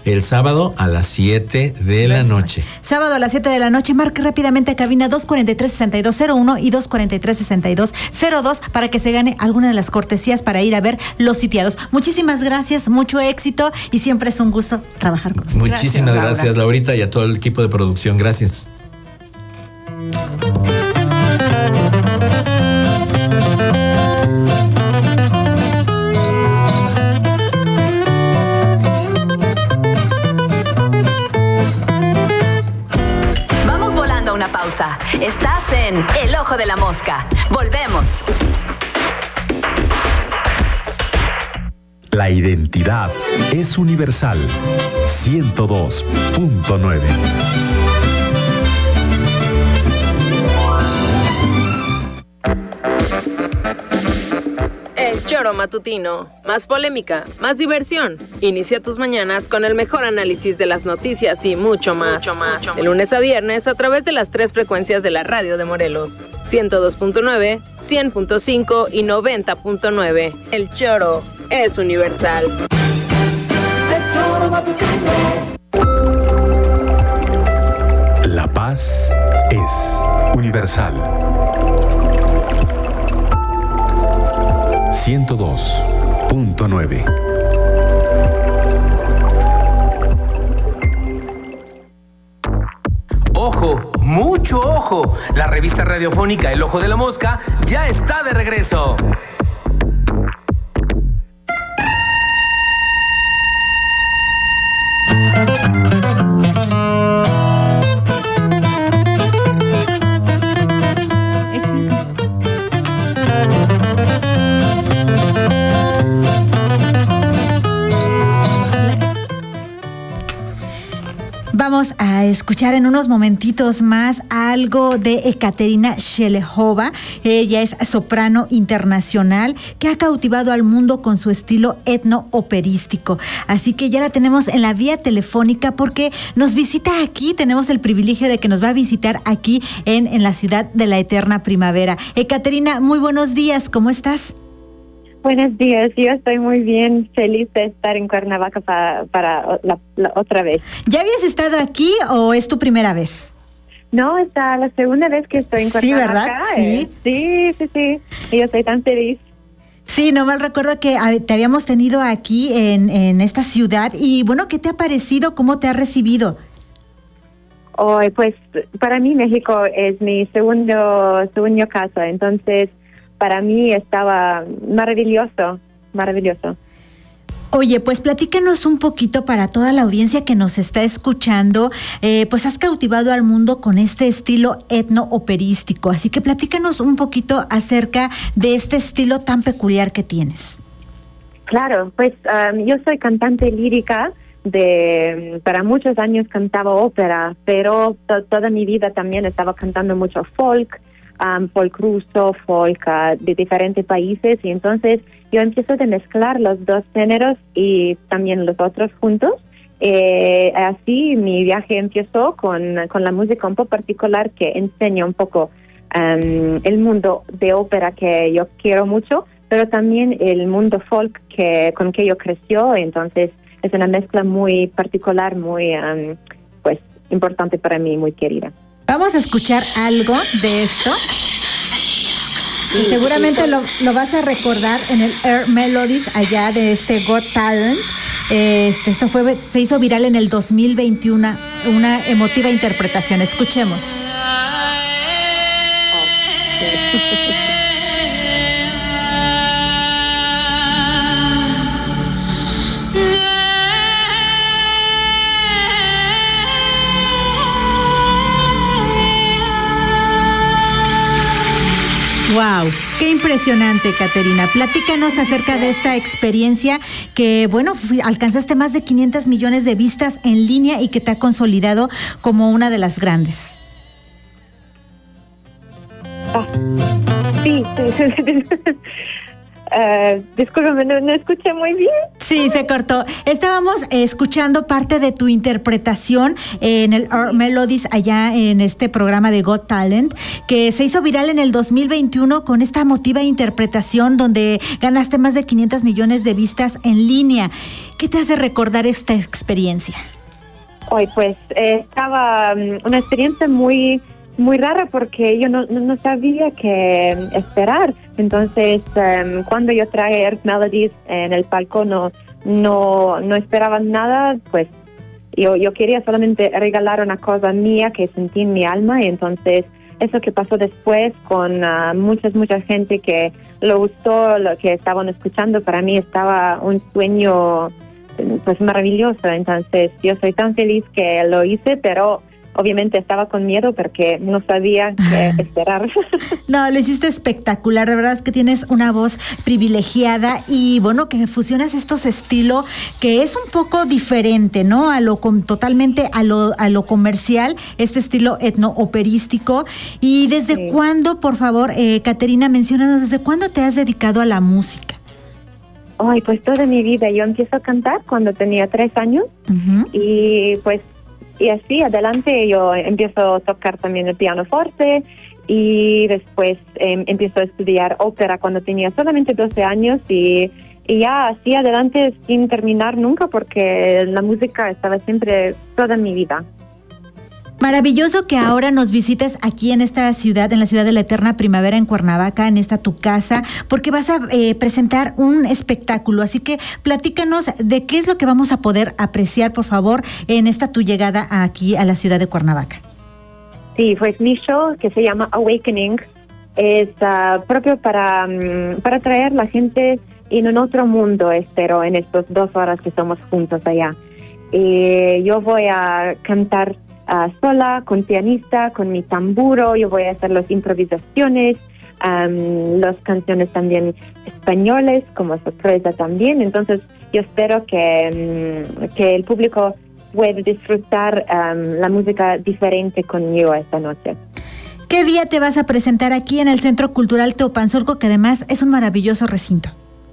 el sábado a las siete de la noche. Sábado a las siete de la noche, marque rápidamente a cabina dos cuarenta y tres, sesenta y dos cero uno y dos cuarenta y tres, sesenta y dos cero dos para que se gane alguna de las cortesías para ir a ver Los Sitiados. Muchísimas gracias, mucho éxito y siempre es un gusto trabajar con usted. Muchísimas gracias, gracias Laurita, y a todo el equipo de producción. Gracias. Una pausa. Estás en El Ojo de la Mosca. Volvemos. La identidad es universal. ciento dos punto nueve. El Choro Matutino. Más polémica, más diversión. Inicia tus mañanas con el mejor análisis de las noticias y mucho más. Mucho más. De lunes a viernes a través de las tres frecuencias de la radio de Morelos. ciento dos punto nueve, cien punto cinco y noventa punto nueve. El Choro es universal. La paz es universal. ciento dos punto nueve. ¡Ojo! ¡Mucho ojo! La revista radiofónica El Ojo de la Mosca ya está de regreso. Vamos a escuchar en unos momentitos más algo de Ekaterina Shelehova. Ella es soprano internacional que ha cautivado al mundo con su estilo etno-operístico. Así que ya la tenemos en la vía telefónica porque nos visita aquí. Tenemos el privilegio de que nos va a visitar aquí en, en la ciudad de la eterna primavera. Ekaterina, muy buenos días. ¿Cómo estás? Buenos días, yo estoy muy bien, feliz de estar en Cuernavaca para, para la, la otra vez. ¿Ya habías estado aquí o es tu primera vez? No, está la segunda vez que estoy en Cuernavaca. Sí, ¿verdad? Sí. Sí, sí, sí, y yo estoy tan feliz. Sí, no mal recuerdo que te habíamos tenido aquí en, en esta ciudad y bueno, ¿qué te ha parecido? ¿Cómo te ha recibido? Oh, pues para mí México es mi segundo, segundo casa, entonces para mí estaba maravilloso, maravilloso. Oye, pues platícanos un poquito para toda la audiencia que nos está escuchando, eh, pues has cautivado al mundo con este estilo etno-operístico, así que platícanos un poquito acerca de este estilo tan peculiar que tienes. Claro, pues um, yo soy cantante lírica, de para muchos años cantaba ópera, pero to- toda mi vida también estaba cantando mucho folk, Um, folk ruso, folk uh, de diferentes países, y entonces yo empiezo a mezclar los dos géneros y también los otros juntos. Eh, así mi viaje empezó con, con la música un poco particular que enseña un poco um, el mundo de ópera que yo quiero mucho, pero también el mundo folk que con que yo creció. Entonces es una mezcla muy particular, muy um, pues importante para mí, muy querida. Vamos a escuchar algo de esto. Y seguramente lo, lo vas a recordar en el Air Melodies allá de este Got Talent. Este, esto fue, se hizo viral en el dos mil veintiuno, una emotiva interpretación. Escuchemos. Wow, qué impresionante, Ekaterina. Platícanos acerca de esta experiencia que, bueno, alcanzaste más de quinientos millones de vistas en línea y que te ha consolidado como una de las grandes. Ah, sí, sí, sí, sí. Uh, discúlpame, no, no escuché muy bien. Sí, se cortó. Estábamos eh, escuchando parte de tu interpretación en el Our Melodies allá en este programa de Got Talent, que se hizo viral en el dos mil veintiuno con esta emotiva interpretación donde ganaste más de quinientos millones de vistas en línea. ¿Qué te hace recordar esta experiencia? Hoy, pues, eh, estaba um, una experiencia muy... muy rara porque yo no, no sabía qué esperar. Entonces, um, cuando yo traje Earth Melodies en el palco, no, no, no esperaba nada, pues yo, yo quería solamente regalar una cosa mía que sentí en mi alma, y entonces eso que pasó después con uh, muchas, mucha gente que lo gustó, lo que estaban escuchando, para mí estaba un sueño pues maravilloso. Entonces, yo soy tan feliz que lo hice, pero obviamente estaba con miedo porque no sabía qué esperar. No, lo hiciste espectacular, de verdad que tienes una voz privilegiada y bueno, que fusionas estos estilos que es un poco diferente, ¿no? A lo totalmente a lo a lo comercial, este estilo etno-operístico. ¿Y desde sí. cuándo, por favor, eh, Caterina, menciónanos, desde cuándo te has dedicado a la música? Ay, pues toda mi vida. Yo empiezo a cantar cuando tenía tres años uh-huh. y pues Y así adelante yo empiezo a tocar también el piano forte y después eh, empiezo a estudiar ópera cuando tenía solamente doce años y, y ya así adelante sin terminar nunca porque la música estaba siempre toda mi vida. Maravilloso que ahora nos visites aquí en esta ciudad, en la ciudad de la eterna primavera, en Cuernavaca, en esta tu casa, porque vas a eh, presentar un espectáculo. Así que platícanos de qué es lo que vamos a poder apreciar, por favor, en esta tu llegada aquí a la ciudad de Cuernavaca. Sí, pues mi show, que se llama Awakening, es uh, propio para, um, para traer a la gente en un otro mundo, espero, en estas dos horas que somos juntos allá. Y yo voy a cantar Uh, sola, con pianista, con mi tamburo, yo voy a hacer las improvisaciones, um, las canciones también españoles, como sorpresa también. Entonces yo espero que, um, que el público pueda disfrutar um, la música diferente conmigo esta noche. ¿Qué día te vas a presentar aquí en el Centro Cultural Teopanzolco, que además es un maravilloso recinto?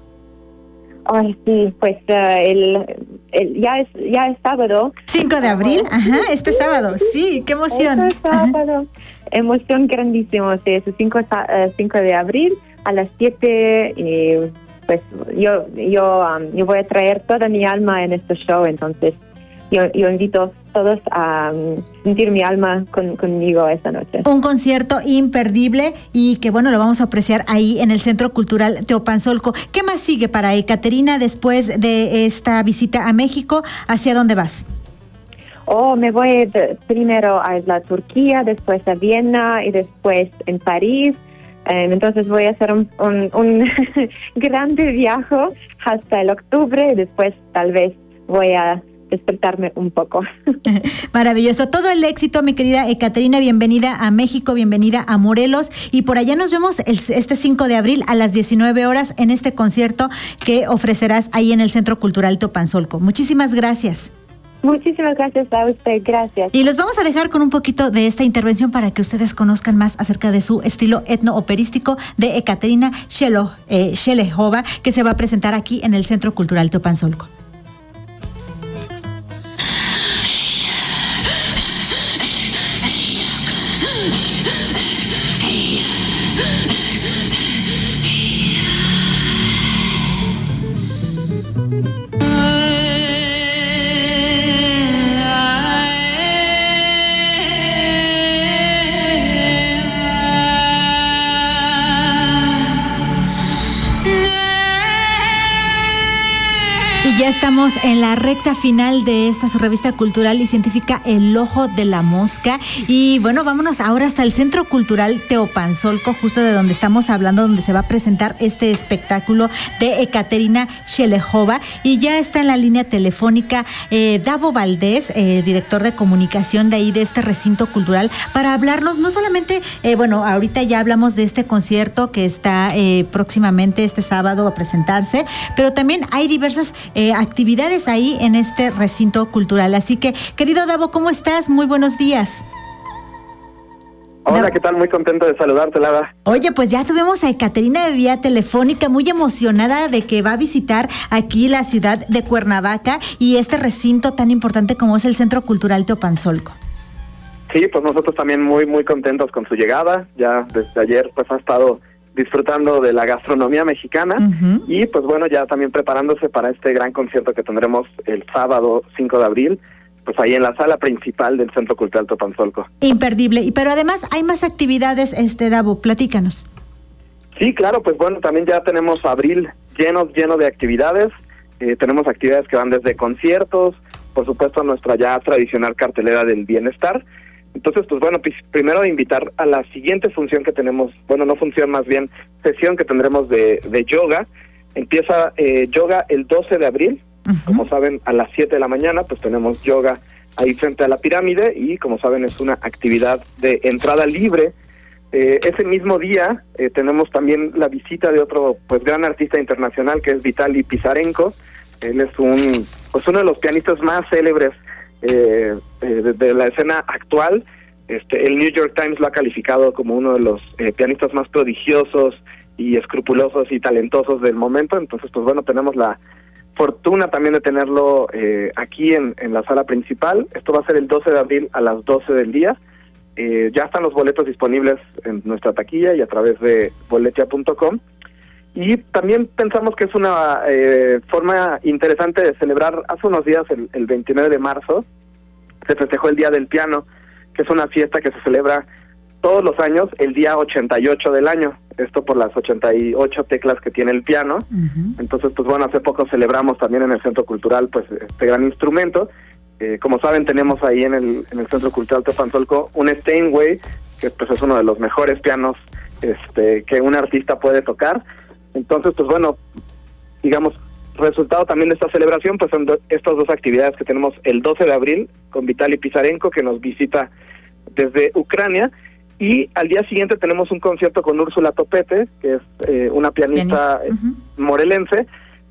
Ay, sí, pues uh, el, el, ya es ya es sábado. cinco de abril, ajá, este sábado, sí, qué emoción. Este sábado, ajá. Emoción grandísima, sí, es el cinco de abril a las siete y pues yo yo um, yo voy a traer toda mi alma en este show, entonces yo, yo invito a todos a um, sentir mi alma con, conmigo esta noche. Un concierto imperdible y que bueno, lo vamos a apreciar ahí en el Centro Cultural Teopanzolco. ¿Qué más sigue para Caterina después de esta visita a México? ¿Hacia dónde vas? Oh, me voy de, primero a la Turquía, después a Viena y después en París. Um, entonces voy a hacer un, un, un grande viaje hasta el octubre y después tal vez voy a despertarme un poco. Maravilloso, todo el éxito, mi querida Caterina, bienvenida a México, bienvenida a Morelos, y por allá nos vemos el, este cinco de abril a las diecinueve horas en este concierto que ofrecerás ahí en el Centro Cultural Teopanzolco. Muchísimas gracias. Muchísimas gracias a usted, gracias. Y los vamos a dejar con un poquito de esta intervención para que ustedes conozcan más acerca de su estilo etno-operístico de Caterina Shelehova, eh, que se va a presentar aquí en el Centro Cultural Teopanzolco. Ya estamos en la recta final de esta su revista cultural y científica El Ojo de la Mosca. Y bueno, vámonos ahora hasta el Centro Cultural Teopanzolco, justo de donde estamos hablando, donde se va a presentar este espectáculo de Caterina Shelehova. Y ya está en la línea telefónica eh, Davo Valdés, eh, director de comunicación de ahí, de este recinto cultural, para hablarnos, no solamente, eh, bueno, ahorita ya hablamos de este concierto que está eh, próximamente este sábado a presentarse, pero también hay diversas eh, actividades ahí en este recinto cultural. Así que, querido Davo, ¿cómo estás? Muy buenos días. Hola, ¿qué tal? Muy contento de saludarte, Lara. Oye, pues ya tuvimos a Ekaterina de vía telefónica, muy emocionada de que va a visitar aquí la ciudad de Cuernavaca y este recinto tan importante como es el Centro Cultural Teopanzolco. Sí, pues nosotros también muy, muy contentos con su llegada. Ya desde ayer pues ha estado disfrutando de la gastronomía mexicana uh-huh. y pues bueno, ya también preparándose para este gran concierto que tendremos el sábado cinco de abril, pues ahí en la sala principal del Centro Cultural Teopanzolco. Imperdible, y pero además hay más actividades, este Davo, platícanos. Sí, claro, pues bueno, también ya tenemos abril lleno, lleno de actividades, eh, tenemos actividades que van desde conciertos, por supuesto nuestra ya tradicional cartelera del bienestar. Entonces, pues bueno, pues primero invitar a la siguiente función que tenemos, bueno, no función, más bien sesión que tendremos de, de yoga. Empieza eh, yoga el doce de abril, uh-huh. como saben, a las siete de la mañana, pues tenemos yoga ahí frente a la pirámide y como saben es una actividad de entrada libre. Eh, ese mismo día eh, tenemos también la visita de otro pues gran artista internacional que es Vitaly Pisarenko. Él es un pues uno de los pianistas más célebres Eh, eh, de, de la escena actual. Este, el New York Times lo ha calificado como uno de los eh, pianistas más prodigiosos y escrupulosos y talentosos del momento. Entonces, pues bueno, tenemos la fortuna también de tenerlo eh, aquí en, en la sala principal. Esto va a ser el doce de abril a las doce del día. Eh, ya están los boletos disponibles en nuestra taquilla y a través de boletia punto com. Y también pensamos que es una eh, forma interesante de celebrar. Hace unos días, el, el veintinueve de marzo, se festejó el Día del Piano, que es una fiesta que se celebra todos los años, el día ochenta y ocho del año. Esto por las ochenta y ocho teclas que tiene el piano. Uh-huh. Entonces, pues bueno, hace poco celebramos también en el Centro Cultural pues este gran instrumento. Eh, como saben, tenemos ahí en el, en el Centro Cultural Teopanzolco un Steinway, que pues es uno de los mejores pianos este, que un artista puede tocar. Entonces, pues bueno, digamos, resultado también de esta celebración, pues son do- estas dos actividades que tenemos el doce de abril con Vitaly Pisarenko, que nos visita desde Ucrania, y al día siguiente tenemos un concierto con Úrsula Topete, que es eh, una pianista, pianista. Uh-huh. morelense,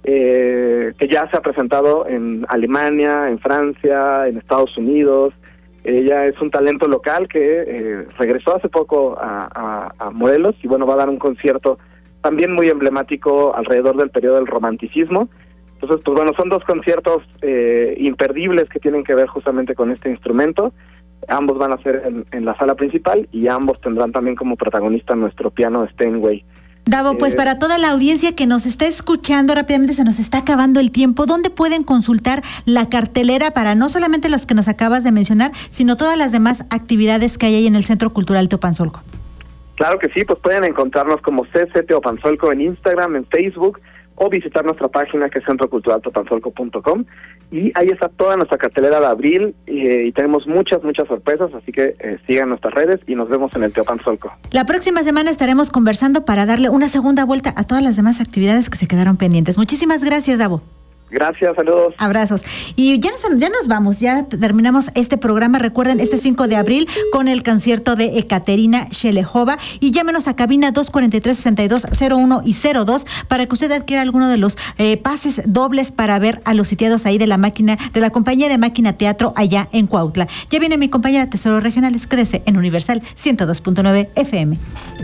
eh, que ya se ha presentado en Alemania, en Francia, en Estados Unidos. Ella es un talento local que eh, regresó hace poco a, a, a Morelos y bueno, va a dar un concierto también muy emblemático alrededor del periodo del romanticismo. Entonces, pues bueno, son dos conciertos eh, imperdibles que tienen que ver justamente con este instrumento. Ambos van a ser en, en la sala principal y ambos tendrán también como protagonista nuestro piano Steinway. Davo, eh, pues para toda la audiencia que nos está escuchando, rápidamente se nos está acabando el tiempo. ¿Dónde pueden consultar la cartelera para no solamente los que nos acabas de mencionar, sino todas las demás actividades que hay ahí en el Centro Cultural Teopanzolco? Claro que sí, pues pueden encontrarnos como C C Teopanzolco en Instagram, en Facebook, o visitar nuestra página que es centro cultural teopanzolco punto com, y ahí está toda nuestra cartelera de abril eh, y tenemos muchas, muchas sorpresas, así que eh, sigan nuestras redes y nos vemos en el Teopanzolco. La próxima semana estaremos conversando para darle una segunda vuelta a todas las demás actividades que se quedaron pendientes. Muchísimas gracias, Davo. Gracias, saludos. Abrazos. Y ya nos, ya nos vamos, ya terminamos este programa. Recuerden, este cinco de abril con el concierto de Ekaterina Shelehova. Y llámenos a cabina dos cuatro tres, seis dos cero uno y cero dos para que usted adquiera alguno de los eh, pases dobles para ver a los sitiados ahí de la máquina, de la compañía de Máquina Teatro allá en Cuautla. Ya viene mi compañera Tesoros Regionales, quédese en Universal ciento dos punto nueve F M.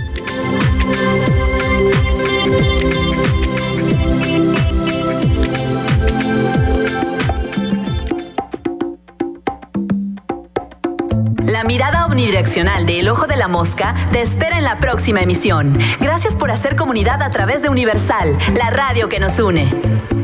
La mirada omnidireccional de El Ojo de la Mosca te espera en la próxima emisión. Gracias por hacer comunidad a través de Universal, la radio que nos une.